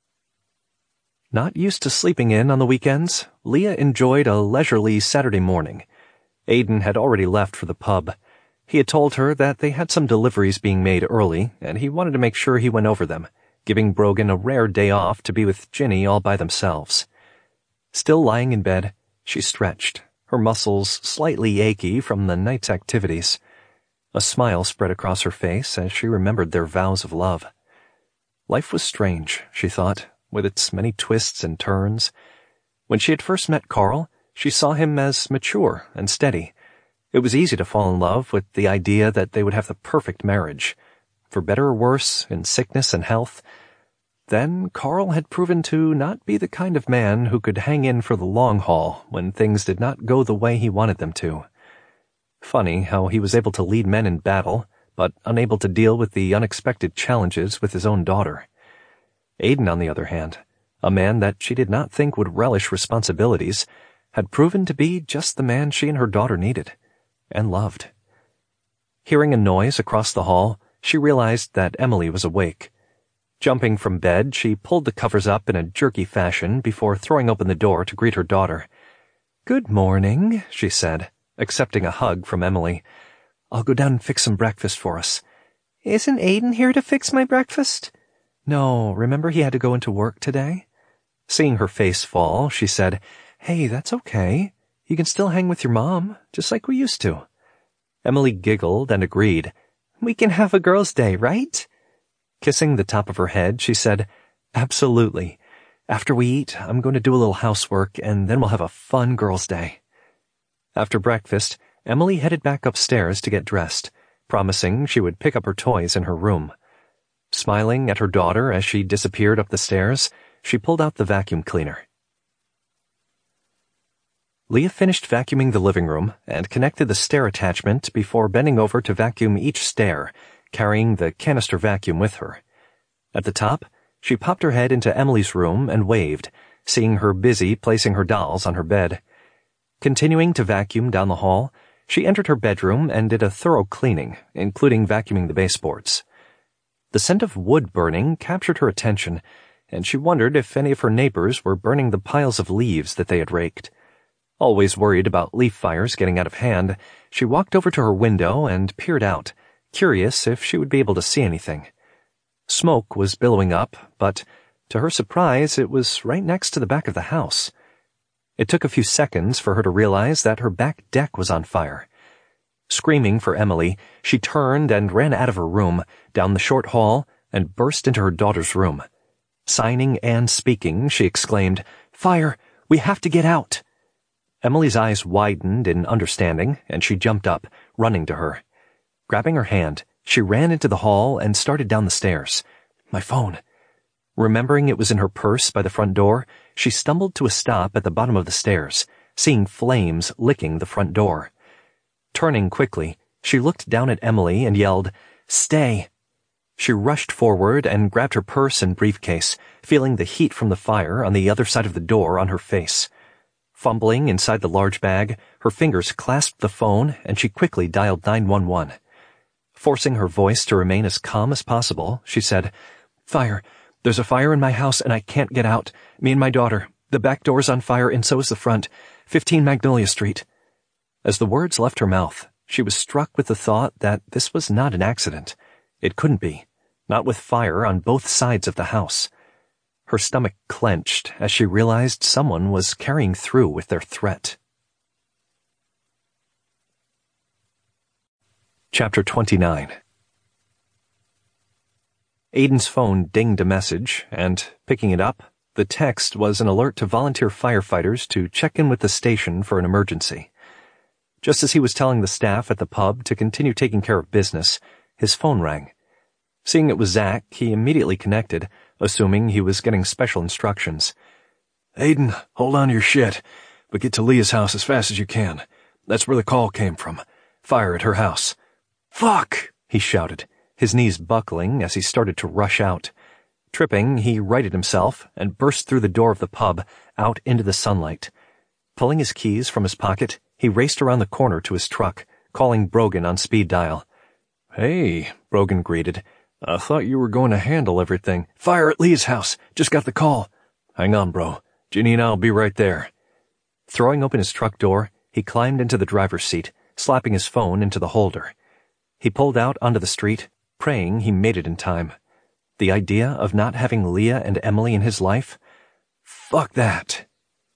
[SPEAKER 1] Not used to sleeping in on the weekends, Leah enjoyed a leisurely Saturday morning. Aiden had already left for the pub. He had told her that they had some deliveries being made early, and he wanted to make sure he went over them, giving Brogan a rare day off to be with Ginny all by themselves. Still lying in bed, she stretched, her muscles slightly achy from the night's activities. A smile spread across her face as she remembered their vows of love. Life was strange, she thought, with its many twists and turns. When she had first met Carl, she saw him as mature and steady. It was easy to fall in love with the idea that they would have the perfect marriage, for better or worse, in sickness and health. Then Carl had proven to not be the kind of man who could hang in for the long haul when things did not go the way he wanted them to. Funny how he was able to lead men in battle, but unable to deal with the unexpected challenges with his own daughter. Aiden, on the other hand, a man that she did not think would relish responsibilities, had proven to be just the man she and her daughter needed, and loved. Hearing a noise across the hall, she realized that Emily was awake. Jumping from bed, she pulled the covers up in a jerky fashion before throwing open the door to greet her daughter. "Good morning," she said, accepting a hug from Emily. "I'll go down and fix some breakfast for us."
[SPEAKER 3] "Isn't Aiden here to fix my breakfast?"
[SPEAKER 1] "No, remember he had to go into work today?" Seeing her face fall, she said, "Hey, that's okay. You can still hang with your mom, just like we used to." Emily giggled and agreed.
[SPEAKER 3] "We can have a girls' day, right?"
[SPEAKER 1] Kissing the top of her head, she said, "Absolutely. After we eat, I'm going to do a little housework, and then we'll have a fun girls' day." After breakfast, Emily headed back upstairs to get dressed, promising she would pick up her toys in her room. Smiling at her daughter as she disappeared up the stairs, she pulled out the vacuum cleaner. Leah finished vacuuming the living room and connected the stair attachment before bending over to vacuum each stair, carrying the canister vacuum with her. At the top, she popped her head into Emily's room and waved, seeing her busy placing her dolls on her bed. Continuing to vacuum down the hall, she entered her bedroom and did a thorough cleaning, including vacuuming the baseboards. The scent of wood burning captured her attention, and she wondered if any of her neighbors were burning the piles of leaves that they had raked. Always worried about leaf fires getting out of hand, she walked over to her window and peered out, curious if she would be able to see anything. Smoke was billowing up, but, to her surprise, it was right next to the back of the house. It took a few seconds for her to realize that her back deck was on fire. Screaming for Emily, she turned and ran out of her room, down the short hall, and burst into her daughter's room. Signing and speaking, she exclaimed, "Fire! We have to get out!" Emily's eyes widened in understanding, and she jumped up, running to her. Grabbing her hand, she ran into the hall and started down the stairs. My phone. Remembering it was in her purse by the front door, she stumbled to a stop at the bottom of the stairs, seeing flames licking the front door. Turning quickly, she looked down at Emily and yelled, "Stay!" She rushed forward and grabbed her purse and briefcase, feeling the heat from the fire on the other side of the door on her face. Fumbling inside the large bag, her fingers clasped the phone and she quickly dialed nine one one. Forcing her voice to remain as calm as possible, she said, "Fire. There's a fire in my house and I can't get out. Me and my daughter. The back door's on fire and so is the front. fifteen Magnolia Street." As the words left her mouth, she was struck with the thought that this was not an accident. It couldn't be, not with fire on both sides of the house. Her stomach clenched as she realized someone was carrying through with their threat. Chapter twenty-nine. Aiden's phone dinged a message, and, picking it up, the text was an alert to volunteer firefighters to check in with the station for an emergency. Just as he was telling the staff at the pub to continue taking care of business, his phone rang. Seeing it was Zach, he immediately connected, assuming he was getting special instructions.
[SPEAKER 4] "Aiden, hold on to your shit, but get to Leah's house as fast as you can. That's where the call came from. Fire at her house."
[SPEAKER 1] "Fuck!" he shouted, his knees buckling as he started to rush out. Tripping, he righted himself and burst through the door of the pub, out into the sunlight. Pulling his keys from his pocket, he raced around the corner to his truck, calling Brogan on speed dial.
[SPEAKER 4] "Hey," Brogan greeted. "I thought you were going to handle everything." "Fire at Leah's house. Just got the call." "Hang on, bro. Ginny and I'll be right there."
[SPEAKER 1] Throwing open his truck door, he climbed into the driver's seat, slapping his phone into the holder. He pulled out onto the street, praying he made it in time. The idea of not having Leah and Emily in his life? Fuck that.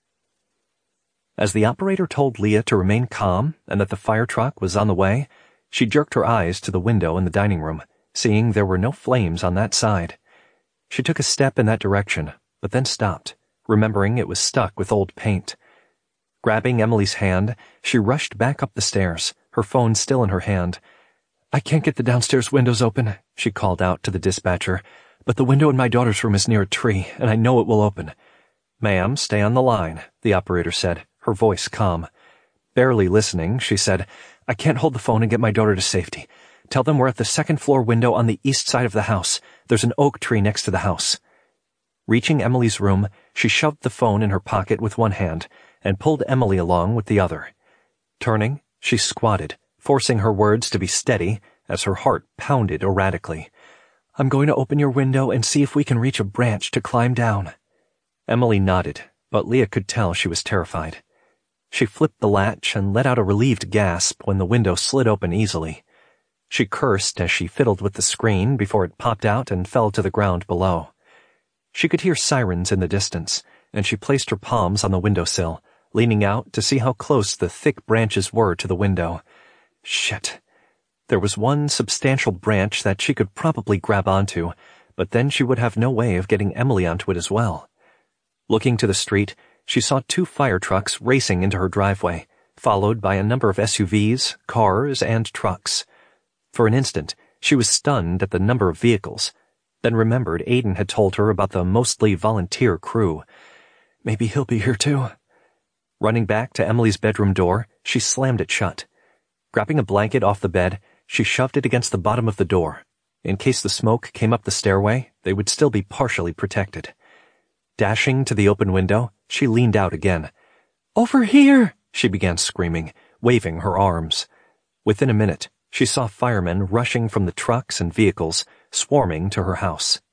[SPEAKER 1] As the operator told Leah to remain calm and that the fire truck was on the way, she jerked her eyes to the window in the dining room, seeing there were no flames on that side. She took a step in that direction, but then stopped, remembering it was stuck with old paint. Grabbing Emily's hand, she rushed back up the stairs, her phone still in her hand. "I can't get the downstairs windows open," she called out to the dispatcher, "but the window in my daughter's room is near a tree, and I know it will open." "Ma'am, stay on the line," the operator said, her voice calm. Barely listening, she said, "I can't hold the phone and get my daughter to safety. Tell them we're at the second floor window on the east side of the house. There's an oak tree next to the house." Reaching Emily's room, she shoved the phone in her pocket with one hand and pulled Emily along with the other. Turning, she squatted, forcing her words to be steady as her heart pounded erratically. "I'm going to open your window and see if we can reach a branch to climb down." Emily nodded, but Leah could tell she was terrified. She flipped the latch and let out a relieved gasp when the window slid open easily. She cursed as she fiddled with the screen before it popped out and fell to the ground below. She could hear sirens in the distance, and she placed her palms on the windowsill, leaning out to see how close the thick branches were to the window. Shit. There was one substantial branch that she could probably grab onto, but then she would have no way of getting Emily onto it as well. Looking to the street, she saw two fire trucks racing into her driveway, followed by a number of S U Vs, cars, and trucks. For an instant, she was stunned at the number of vehicles, then remembered Aiden had told her about the mostly volunteer crew. Maybe he'll be here too. Running back to Emily's bedroom door, she slammed it shut. Grabbing a blanket off the bed, she shoved it against the bottom of the door. In case the smoke came up the stairway, they would still be partially protected. Dashing to the open window, she leaned out again. "Over here!" she began screaming, waving her arms. Within a minute, she saw firemen rushing from the trucks and vehicles, swarming to her house.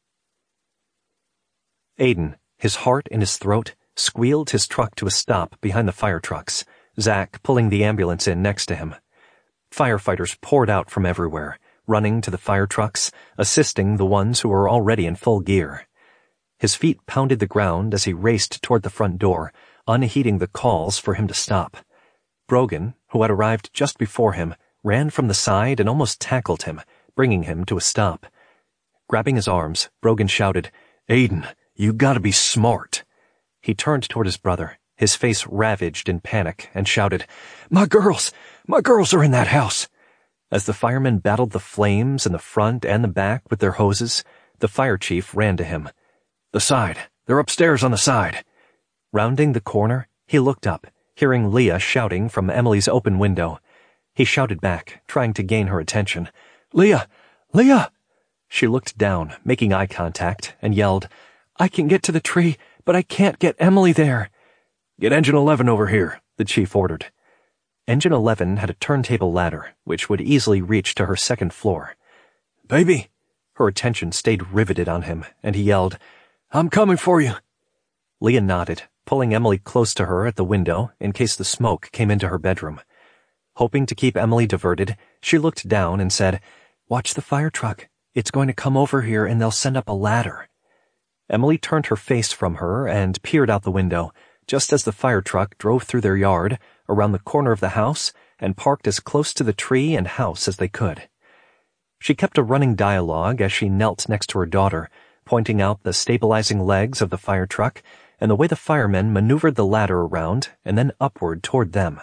[SPEAKER 1] Aiden, his heart in his throat, squealed his truck to a stop behind the fire trucks, Zach pulling the ambulance in next to him. Firefighters poured out from everywhere, running to the fire trucks, assisting the ones who were already in full gear. His feet pounded the ground as he raced toward the front door, unheeding the calls for him to stop. Brogan, who had arrived just before him, ran from the side and almost tackled him, bringing him to a stop. Grabbing his arms, Brogan shouted, "Aiden,
[SPEAKER 4] You gotta be smart.
[SPEAKER 1] He turned toward his brother, his face ravaged in panic, and shouted, "My girls! My girls are in that house!" As the firemen battled the flames in the front and the back with their hoses, the fire chief ran to him.
[SPEAKER 4] "The side. They're upstairs on the side."
[SPEAKER 1] Rounding the corner, he looked up, hearing Leah shouting from Emily's open window. He shouted back, trying to gain her attention. "Leah! Leah!" She looked down, making eye contact, and yelled, "I can get to the tree, but I can't get Emily there."
[SPEAKER 4] "Get Engine eleven over here," the chief ordered.
[SPEAKER 1] Engine eleven had a turntable ladder, which would easily reach to her second floor.
[SPEAKER 4] "Baby!"
[SPEAKER 1] Her attention stayed riveted on him, and he yelled,
[SPEAKER 4] "I'm coming for you."
[SPEAKER 1] Leah nodded, pulling Emily close to her at the window in case the smoke came into her bedroom. Hoping to keep Emily diverted, she looked down and said, "Watch the fire truck. It's going to come over here and they'll send up a ladder." Emily turned her face from her and peered out the window, just as the fire truck drove through their yard, around the corner of the house, and parked as close to the tree and house as they could. She kept a running dialogue as she knelt next to her daughter, pointing out the stabilizing legs of the fire truck and the way the firemen maneuvered the ladder around and then upward toward them.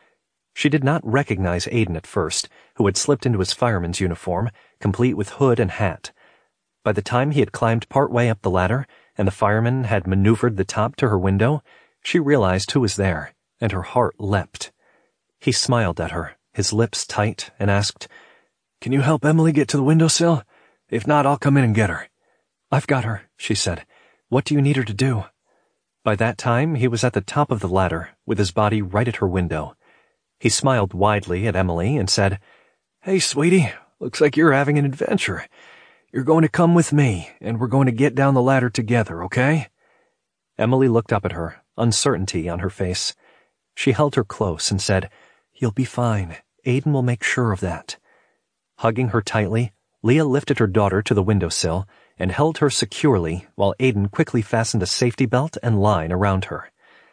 [SPEAKER 1] She did not recognize Aiden at first, who had slipped into his fireman's uniform, complete with hood and hat. By the time he had climbed part way up the ladder and the fireman had maneuvered the top to her window, she realized who was there, and her heart leapt. He smiled at her, his lips tight, and asked, "Can you help Emily get to the windowsill? If not, I'll come in and get her." "I've got her," she said. "What do you need her to do?" By that time, he was at the top of the ladder, with his body right at her window. He smiled widely at Emily and said, "Hey, sweetie, looks like you're having an adventure. You're going to come with me, and we're going to get down the ladder together, okay?" Emily looked up at her, uncertainty on her face. She held her close and said, "You'll be fine. Aiden will make sure of that." Hugging her tightly, Leah lifted her daughter to the windowsill and held her securely while Aiden quickly fastened a safety belt and line around her.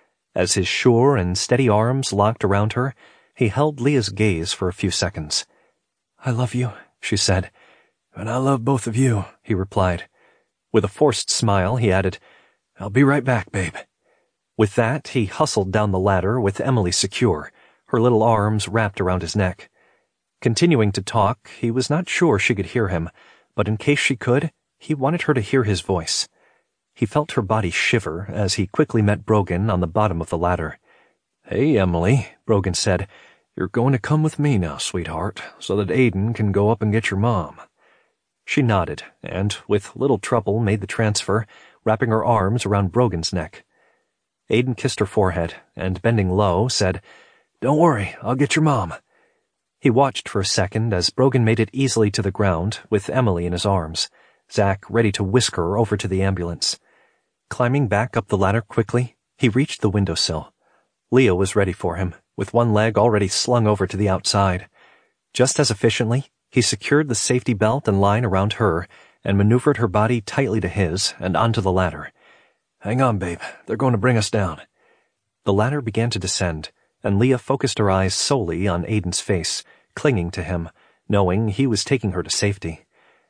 [SPEAKER 1] As his sure and steady arms locked around her, he held Leah's gaze for a few seconds. "I love you," she said. "And I love both of you," he replied. With a forced smile, he added, "I'll be right back, babe." With that, he hustled down the ladder with Emily secure, her little arms wrapped around his neck. Continuing to talk, he was not sure she could hear him, but in case she could, he wanted her to hear his voice. He felt her body shiver as he quickly met Brogan on the bottom of the ladder. "Hey, Emily," Brogan said. "You're going to come with me now, sweetheart, so that Aiden can go up and get your mom." She nodded, and with little trouble made the transfer, wrapping her arms around Brogan's neck. Aiden kissed her forehead, and bending low, said, "Don't worry, I'll get your mom." He watched for a second as Brogan made it easily to the ground with Emily in his arms, Zach ready to whisk her over to the ambulance. Climbing back up the ladder quickly, he reached the windowsill. Leah was ready for him, with one leg already slung over to the outside. Just as efficiently, he secured the safety belt and line around her and maneuvered her body tightly to his and onto the ladder. "Hang on, babe. They're going to bring us down." The ladder began to descend, and Leah focused her eyes solely on Aiden's face, clinging to him, knowing he was taking her to safety.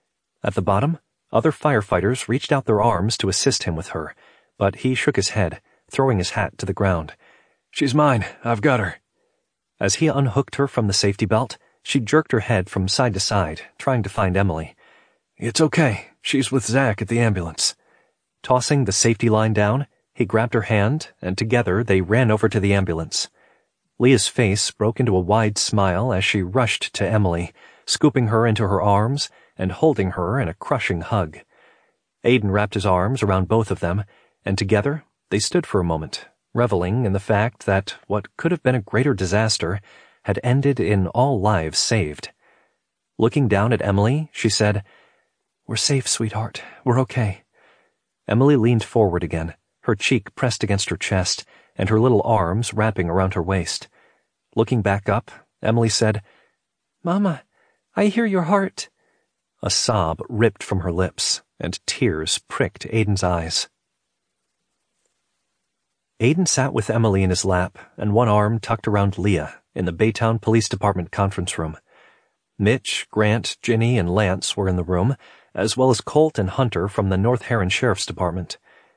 [SPEAKER 1] At the bottom, other firefighters reached out their arms to assist him with her, but he shook his head, throwing his hat to the ground. "She's mine. I've got her." As he unhooked her from the safety belt, she jerked her head from side to side, trying to find Emily. "It's okay. She's with Zach at the ambulance." Tossing the safety line down, he grabbed her hand, and together they ran over to the ambulance. Leah's face broke into a wide smile as she rushed to Emily, scooping her into her arms and holding her in a crushing hug. Aiden wrapped his arms around both of them, and together they stood for a moment, reveling in the fact that what could have been a greater disaster had ended in all lives saved. Looking down at Emily, she said, "We're safe, sweetheart. We're okay." Emily leaned forward again, her cheek pressed against her chest, and her little arms wrapping around her waist. Looking back up, Emily said, "Mama, I hear your heart." A sob ripped from her lips, and tears pricked Aiden's eyes. Aiden sat with Emily in his lap and one arm tucked around Leah in the Baytown Police Department conference room. Mitch, Grant, Ginny, and Lance were in the room, as well as Colt and Hunter from the North Heron Sheriff's Department.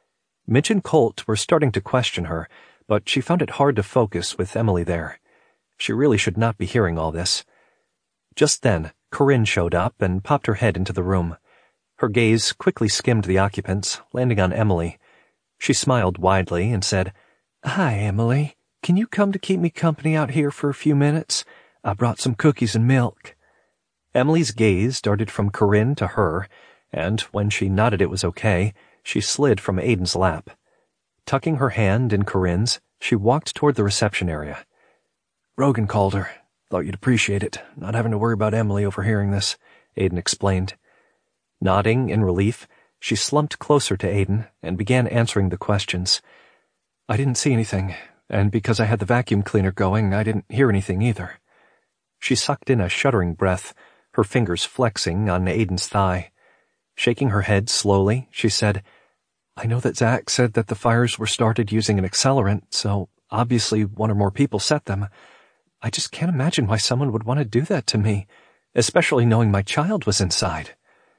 [SPEAKER 1] Mitch and Colt were starting to question her, but she found it hard to focus with Emily there. She really should not be hearing all this. Just then, Corinne showed up and popped her head into the room. Her gaze quickly skimmed the occupants, landing on Emily. She smiled widely and said, "Hi, Emily. Can you come to keep me company out here for a few minutes? I brought some cookies and milk." Emily's gaze darted from Corinne to her, and when she nodded it was okay, she slid from Aiden's lap. Tucking her hand in Corinne's, she walked toward the reception area.
[SPEAKER 4] "Brogan called her. Thought you'd appreciate it, not having to worry about Emily overhearing this," Aiden explained.
[SPEAKER 1] Nodding in relief, she slumped closer to Aiden and began answering the questions.
[SPEAKER 4] "I didn't see anything, and because I had the vacuum cleaner going, I didn't hear anything either."
[SPEAKER 1] She sucked in a shuddering breath, her fingers flexing on Aiden's thigh. Shaking her head slowly, she said,
[SPEAKER 4] "I know that Zach said that the fires were started using an accelerant, so obviously one or more people set them. I just can't imagine why someone would want to do that to me, especially knowing my child was inside."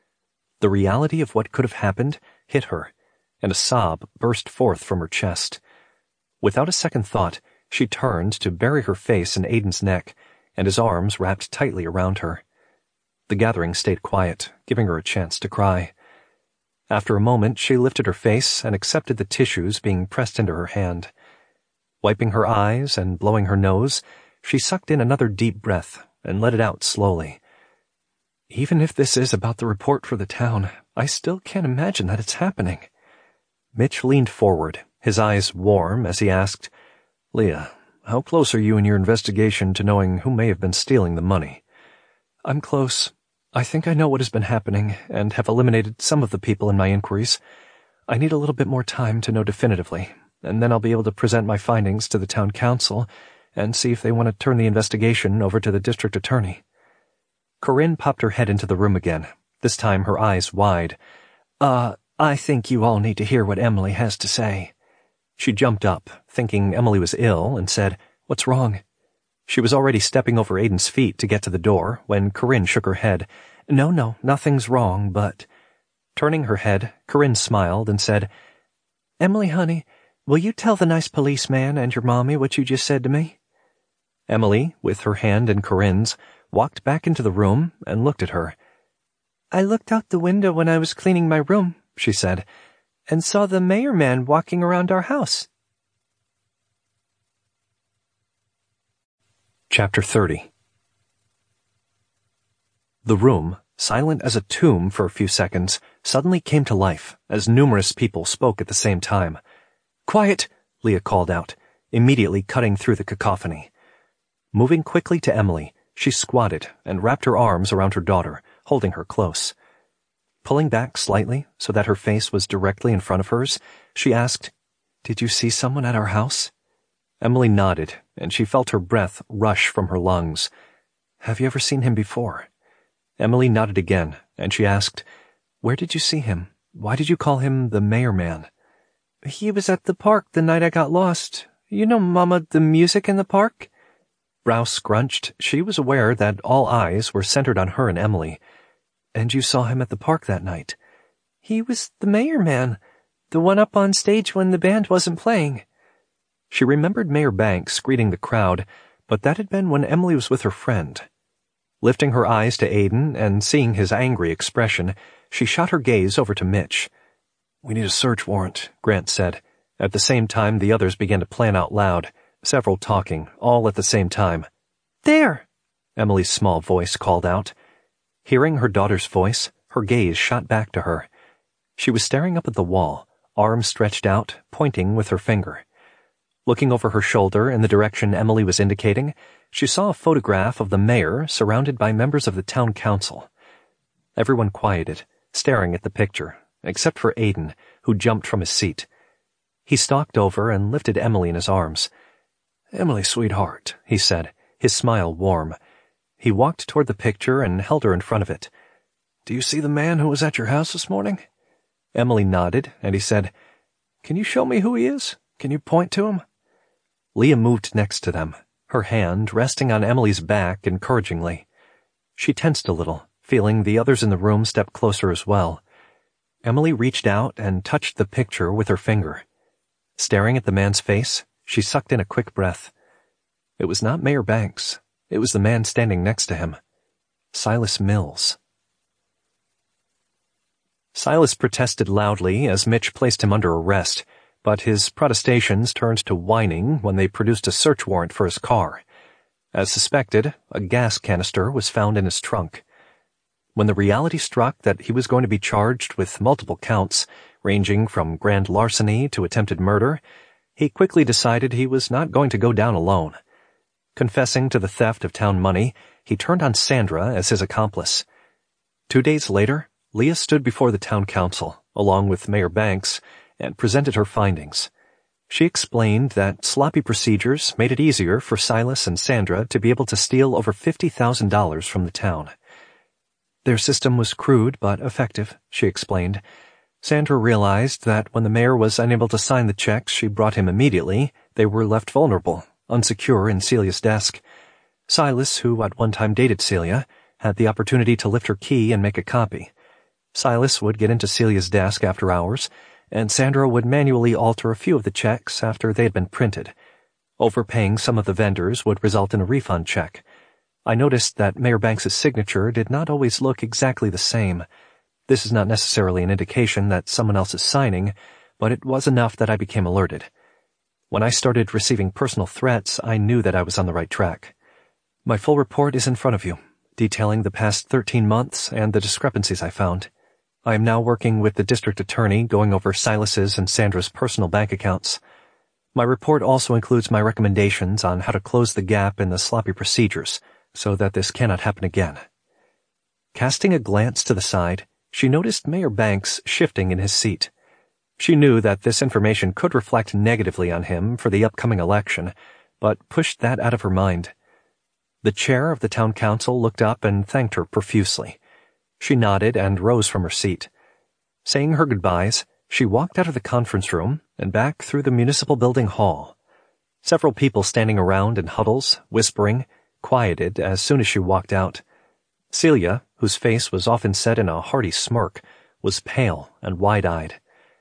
[SPEAKER 1] The reality of what could have happened hit her, and a sob burst forth from her chest. Without a second thought, she turned to bury her face in Aiden's neck, and his arms wrapped tightly around her. The gathering stayed quiet, giving her a chance to cry. After a moment, she lifted her face and accepted the tissues being pressed into her hand. Wiping her eyes and blowing her nose, she sucked in another deep breath and let it out slowly.
[SPEAKER 4] "Even if this is about the report for the town, I still can't imagine that it's happening."
[SPEAKER 1] Mitch leaned forward, his eyes warm as he asked,
[SPEAKER 4] "Leah, how close are you in your investigation to knowing who may have been stealing the money?"
[SPEAKER 1] "I'm close. I think I know what has been happening and have eliminated some of the people in my inquiries. I need a little bit more time to know definitively, and then I'll be able to present my findings to the town council and see if they want to turn the investigation over to the district attorney." Corinne popped her head into the room again, this time her eyes wide. Uh, I think you all need to hear what Emily has to say." She jumped up, thinking Emily was ill, and said, "What's wrong?" She was already stepping over Aiden's feet to get to the door when Corinne shook her head. "No, no, nothing's wrong, but—" Turning her head, Corinne smiled and said, "Emily, honey, will you tell the nice policeman and your mommy what you just said to me?" Emily, with her hand in Corinne's, walked back into the room and looked at her. "I looked out the window when I was cleaning my room," she said, "and saw the mayor man walking around our house." Chapter thirty. The room, silent as a tomb for a few seconds, suddenly came to life as numerous people spoke at the same time. "Quiet!" Leah called out, immediately cutting through the cacophony. Moving quickly to Emily, she squatted and wrapped her arms around her daughter, holding her close. Pulling back slightly so that her face was directly in front of hers, she asked, "Did you see someone at our house?" Emily nodded, and she felt her breath rush from her lungs. "Have you ever seen him before?" Emily nodded again, and she asked, "Where did you see him? Why did you call him the mayor man?" "He was at the park the night I got lost. You know, Mama, the music in the park?" Brow scrunched, she was aware that all eyes were centered on her and Emily. "And you saw him at the park that night?" "He was the mayor man, the one up on stage when the band wasn't playing." She remembered Mayor Banks greeting the crowd, but that had been when Emily was with her friend. Lifting her eyes to Aiden and seeing his angry expression, she shot her gaze over to Mitch. "We need a search warrant," Grant said. At the same time, the others began to plan out loud, several talking, all at the same time. "There!" Emily's small voice called out. Hearing her daughter's voice, her gaze shot back to her. She was staring up at the wall, arms stretched out, pointing with her finger. Looking over her shoulder in the direction Emily was indicating, she saw a photograph of the mayor surrounded by members of the town council. Everyone quieted, staring at the picture, except for Aiden, who jumped from his seat. He stalked over and lifted Emily in his arms. "Emily, sweetheart," he said, his smile warm. He walked toward the picture and held her in front of it. "Do you see the man who was at your house this morning?" Emily nodded, and he said, "Can you show me who he is? Can you point to him?" Leah moved next to them, her hand resting on Emily's back encouragingly. She tensed a little, feeling the others in the room step closer as well. Emily reached out and touched the picture with her finger. Staring at the man's face, she sucked in a quick breath. It was not Mayor Banks. It was the man standing next to him. Silas Mills. Silas protested loudly as Mitch placed him under arrest, but his protestations turned to whining when they produced a search warrant for his car. As suspected, a gas canister was found in his trunk. When the reality struck that he was going to be charged with multiple counts, ranging from grand larceny to attempted murder, he quickly decided he was not going to go down alone. Confessing to the theft of town money, he turned on Sandra as his accomplice. Two days later, Leah stood before the town council, along with Mayor Banks, and presented her findings. She explained that sloppy procedures made it easier for Silas and Sandra to be able to steal over fifty thousand dollars from the town. Their system was crude but effective, she explained. Sandra realized that when the mayor was unable to sign the checks she brought him immediately, they were left vulnerable, unsecure in Celia's desk. Silas, who at one time dated Celia, had the opportunity to lift her key and make a copy. Silas would get into Celia's desk after hours, and Sandra would manually alter a few of the checks after they had been printed. Overpaying some of the vendors would result in a refund check. I noticed that Mayor Banks's signature did not always look exactly the same. This is not necessarily an indication that someone else is signing, but it was enough that I became alerted. When I started receiving personal threats, I knew that I was on the right track. My full report is in front of you, detailing the past thirteen months and the discrepancies I found. I am now working with the district attorney going over Silas's and Sandra's personal bank accounts. My report also includes my recommendations on how to close the gap in the sloppy procedures so that this cannot happen again. Casting a glance to the side, she noticed Mayor Banks shifting in his seat. She knew that this information could reflect negatively on him for the upcoming election, but pushed that out of her mind. The chair of the town council looked up and thanked her profusely. She nodded and rose from her seat. Saying her goodbyes, she walked out of the conference room and back through the municipal building hall. Several people standing around in huddles, whispering, quieted as soon as she walked out. Celia, whose face was often set in a hearty smirk, was pale and wide-eyed.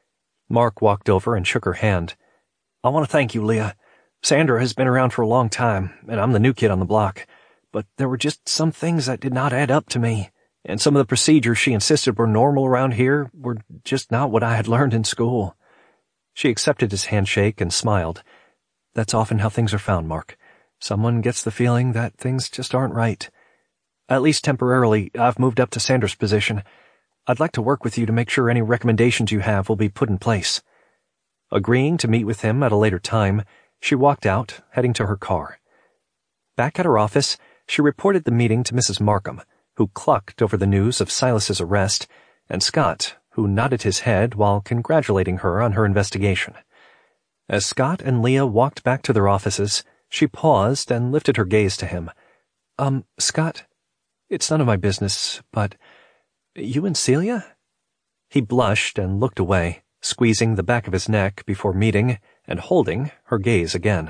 [SPEAKER 1] Mark walked over and shook her hand. "I want to thank you, Leah. Sandra has been around for a long time, and I'm the new kid on the block. But there were just some things that did not add up to me. And some of the procedures she insisted were normal around here were just not what I had learned in school." She accepted his handshake and smiled. "That's often how things are found, Mark. Someone gets the feeling that things just aren't right. At least temporarily, I've moved up to Sandra's position. I'd like to work with you to make sure any recommendations you have will be put in place." Agreeing to meet with him at a later time, she walked out, heading to her car. Back at her office, she reported the meeting to Missus Markham, who clucked over the news of Silas's arrest, and Scott, who nodded his head while congratulating her on her investigation. As Scott and Leah walked back to their offices, she paused and lifted her gaze to him. Um, Scott, it's none of my business, but you and Celia?" He blushed and looked away, squeezing the back of his neck before meeting and holding her gaze again.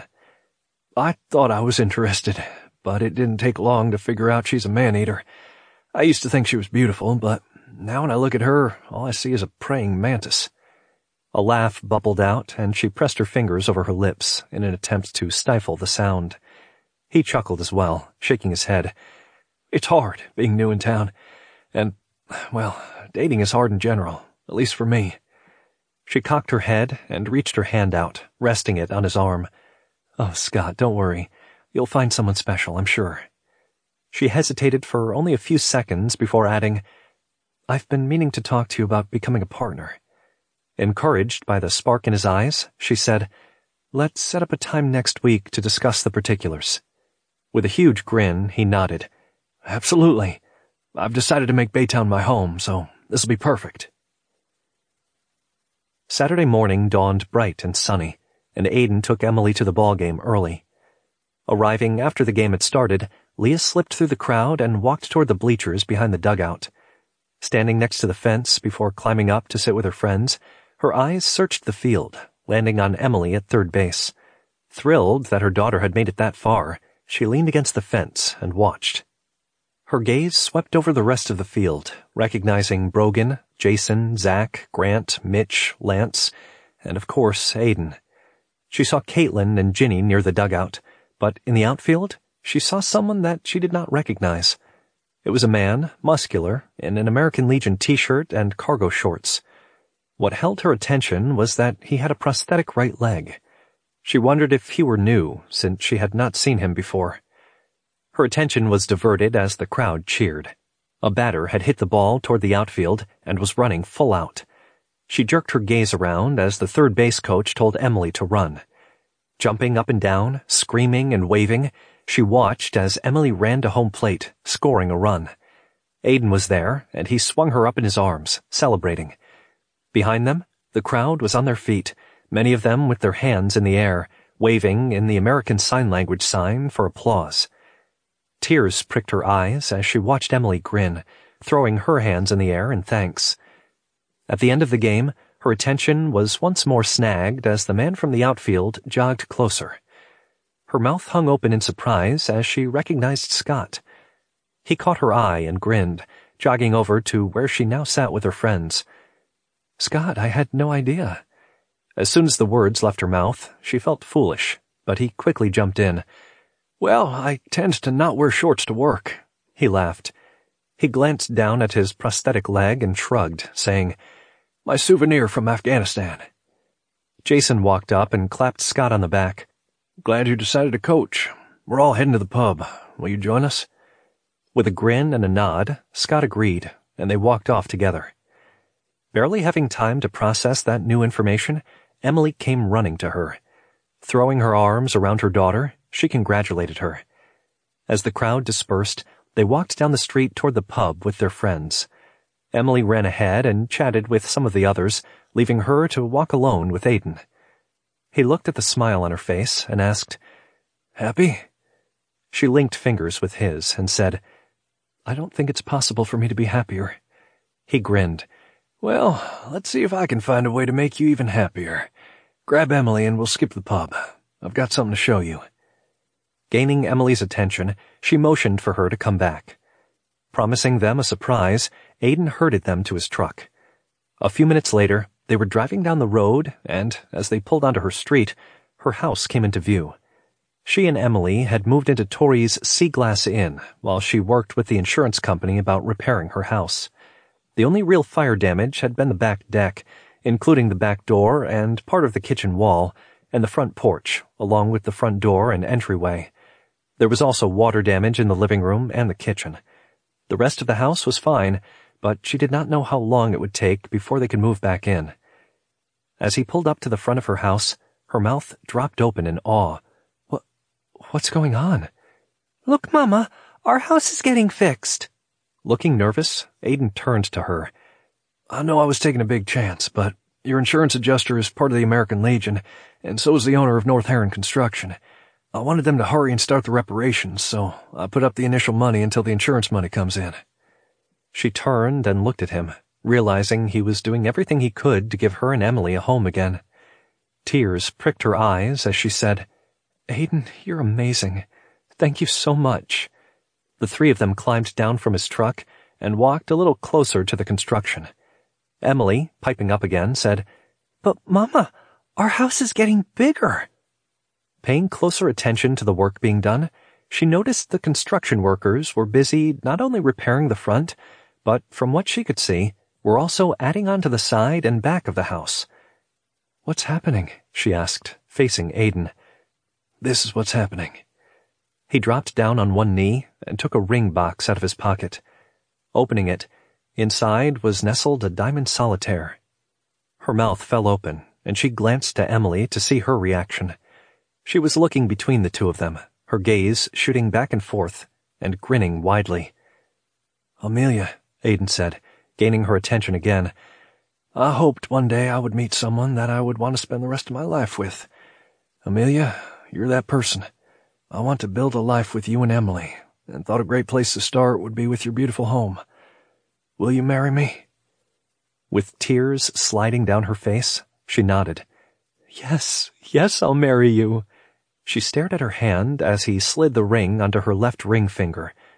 [SPEAKER 1] "I thought I was interested, but it didn't take long to figure out she's a man-eater. I used to think she was beautiful, but now when I look at her, all I see is a praying mantis." A laugh bubbled out, and she pressed her fingers over her lips in an attempt to stifle the sound. He chuckled as well, shaking his head. "It's hard, being new in town. And, well, dating is hard in general, at least for me." She cocked her head and reached her hand out, resting it on his arm. "Oh, Scott, don't worry. You'll find someone special, I'm sure." She hesitated for only a few seconds before adding, "I've been meaning to talk to you about becoming a partner." Encouraged by the spark in his eyes, she said, "Let's set up a time next week to discuss the particulars." With a huge grin, he nodded. "Absolutely. I've decided to make Baytown my home, so this'll be perfect." Saturday morning dawned bright and sunny, and Aiden took Emily to the ball game early. Arriving after the game had started, Leah slipped through the crowd and walked toward the bleachers behind the dugout. Standing next to the fence before climbing up to sit with her friends, her eyes searched the field, landing on Emily at third base. Thrilled that her daughter had made it that far, she leaned against the fence and watched. Her gaze swept over the rest of the field, recognizing Brogan, Jason, Zach, Grant, Mitch, Lance, and of course, Aiden. She saw Caitlin and Ginny near the dugout, but in the outfield, she saw someone that she did not recognize. It was a man, muscular, in an American Legion t-shirt and cargo shorts. What held her attention was that he had a prosthetic right leg. She wondered if he were new, since she had not seen him before. Her attention was diverted as the crowd cheered. A batter had hit the ball toward the outfield and was running full out. She jerked her gaze around as the third base coach told Emily to run. Jumping up and down, screaming and waving, she watched as Emily ran to home plate, scoring a run. Aiden was there, and he swung her up in his arms, celebrating. Behind them, the crowd was on their feet, many of them with their hands in the air, waving in the American Sign Language sign for applause. Tears pricked her eyes as she watched Emily grin, throwing her hands in the air in thanks. At the end of the game, her attention was once more snagged as the man from the outfield jogged closer. Her mouth hung open in surprise as she recognized Scott. He caught her eye and grinned, jogging over to where she now sat with her friends. "Scott, I had no idea." As soon as the words left her mouth, she felt foolish, but he quickly jumped in. "Well, I tend to not wear shorts to work." He laughed. He glanced down at his prosthetic leg and shrugged, saying, "My souvenir from Afghanistan." Jason walked up and clapped Scott on the back. "Glad you decided to coach. We're all heading to the pub. Will you join us?" With a grin and a nod, Scott agreed, and they walked off together. Barely having time to process that new information, Emily came running to her. Throwing her arms around her daughter, she congratulated her. As the crowd dispersed, they walked down the street toward the pub with their friends. Emily ran ahead and chatted with some of the others, leaving her to walk alone with Aiden. He looked at the smile on her face and asked, "Happy?" She linked fingers with his and said, "I don't think it's possible for me to be happier." He grinned. "Well, let's see if I can find a way to make you even happier. Grab Emily and we'll skip the pub. I've got something to show you." Gaining Emily's attention, she motioned for her to come back. Promising them a surprise, Aiden herded them to his truck. A few minutes later, they were driving down the road, and as they pulled onto her street, her house came into view. She and Emily had moved into Tori's Sea Glass Inn while she worked with the insurance company about repairing her house. The only real fire damage had been the back deck, including the back door and part of the kitchen wall, and the front porch, along with the front door and entryway. There was also water damage in the living room and the kitchen. The rest of the house was fine, but she did not know how long it would take before they could move back in. As he pulled up to the front of her house, her mouth dropped open in awe. What, what's going on?
[SPEAKER 3] "Look, Mama, our house is getting fixed."
[SPEAKER 1] Looking nervous, Aiden turned to her.
[SPEAKER 2] "I know I was taking a big chance, but your insurance adjuster is part of the American Legion, and so is the owner of North Heron Construction. I wanted them to hurry and start the reparations, so I put up the initial money until the insurance money comes in."
[SPEAKER 1] She turned and looked at him, realizing he was doing everything he could to give her and Emily a home again. Tears pricked her eyes as she said, "Aiden, you're amazing. Thank you so much." The three of them climbed down from his truck and walked a little closer to the construction. Emily, piping up again, said,
[SPEAKER 3] "But, Mama, our house is getting bigger."
[SPEAKER 1] Paying closer attention to the work being done, she noticed the construction workers were busy not only repairing the front, but, from what she could see, were also adding on to the side and back of the house. "What's happening?" she asked, facing Aiden.
[SPEAKER 2] "This is what's happening."
[SPEAKER 1] He dropped down on one knee and took a ring box out of his pocket. Opening it, inside was nestled a diamond solitaire. Her mouth fell open, and she glanced to Emily to see her reaction. She was looking between the two of them, her gaze shooting back and forth, and grinning widely.
[SPEAKER 2] "Amelia," Aiden said, gaining her attention again, "I hoped one day I would meet someone that I would want to spend the rest of my life with. Amelia, you're that person. I want to build a life with you and Emily, and thought a great place to start would be with your beautiful home. Will you marry me?"
[SPEAKER 1] With tears sliding down her face, she nodded. "Yes, yes, I'll marry you." She stared at her hand as he slid the ring onto her left ring finger,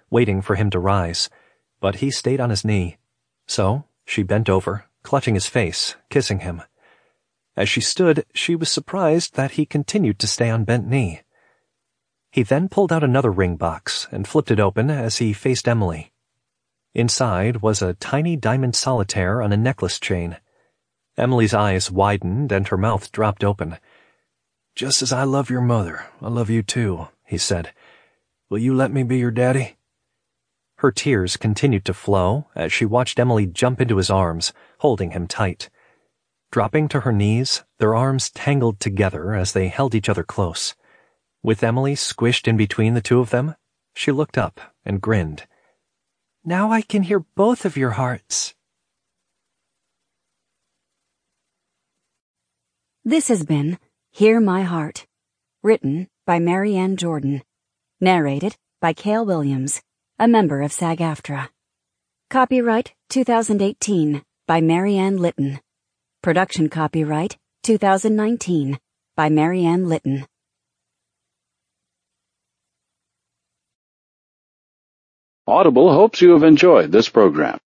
[SPEAKER 1] waiting for him to rise, but he stayed on his knee. So she bent over, clutching his face, kissing him. As she stood, she was surprised that he continued to stay on bent knee. He then pulled out another ring box and flipped it open as he faced Emily. Inside was a tiny diamond solitaire on a necklace chain. Emily's eyes widened and her mouth dropped open.
[SPEAKER 2] "Just as I love your mother, I love you too," he said. "Will you let me be your daddy?"
[SPEAKER 1] Her tears continued to flow as she watched Emily jump into his arms, holding him tight. Dropping to her knees, their arms tangled together as they held each other close. With Emily squished in between the two of them, she looked up and grinned.
[SPEAKER 3] "Now I can hear both of your hearts."
[SPEAKER 5] This has been Hear My Heart, written by Marianne Jordan, narrated by Cale Williams, a member of SAG-AFTRA. Copyright twenty eighteen by Marianne Litton. Production copyright twenty nineteen by Marianne Litton.
[SPEAKER 6] Audible hopes you have enjoyed this program.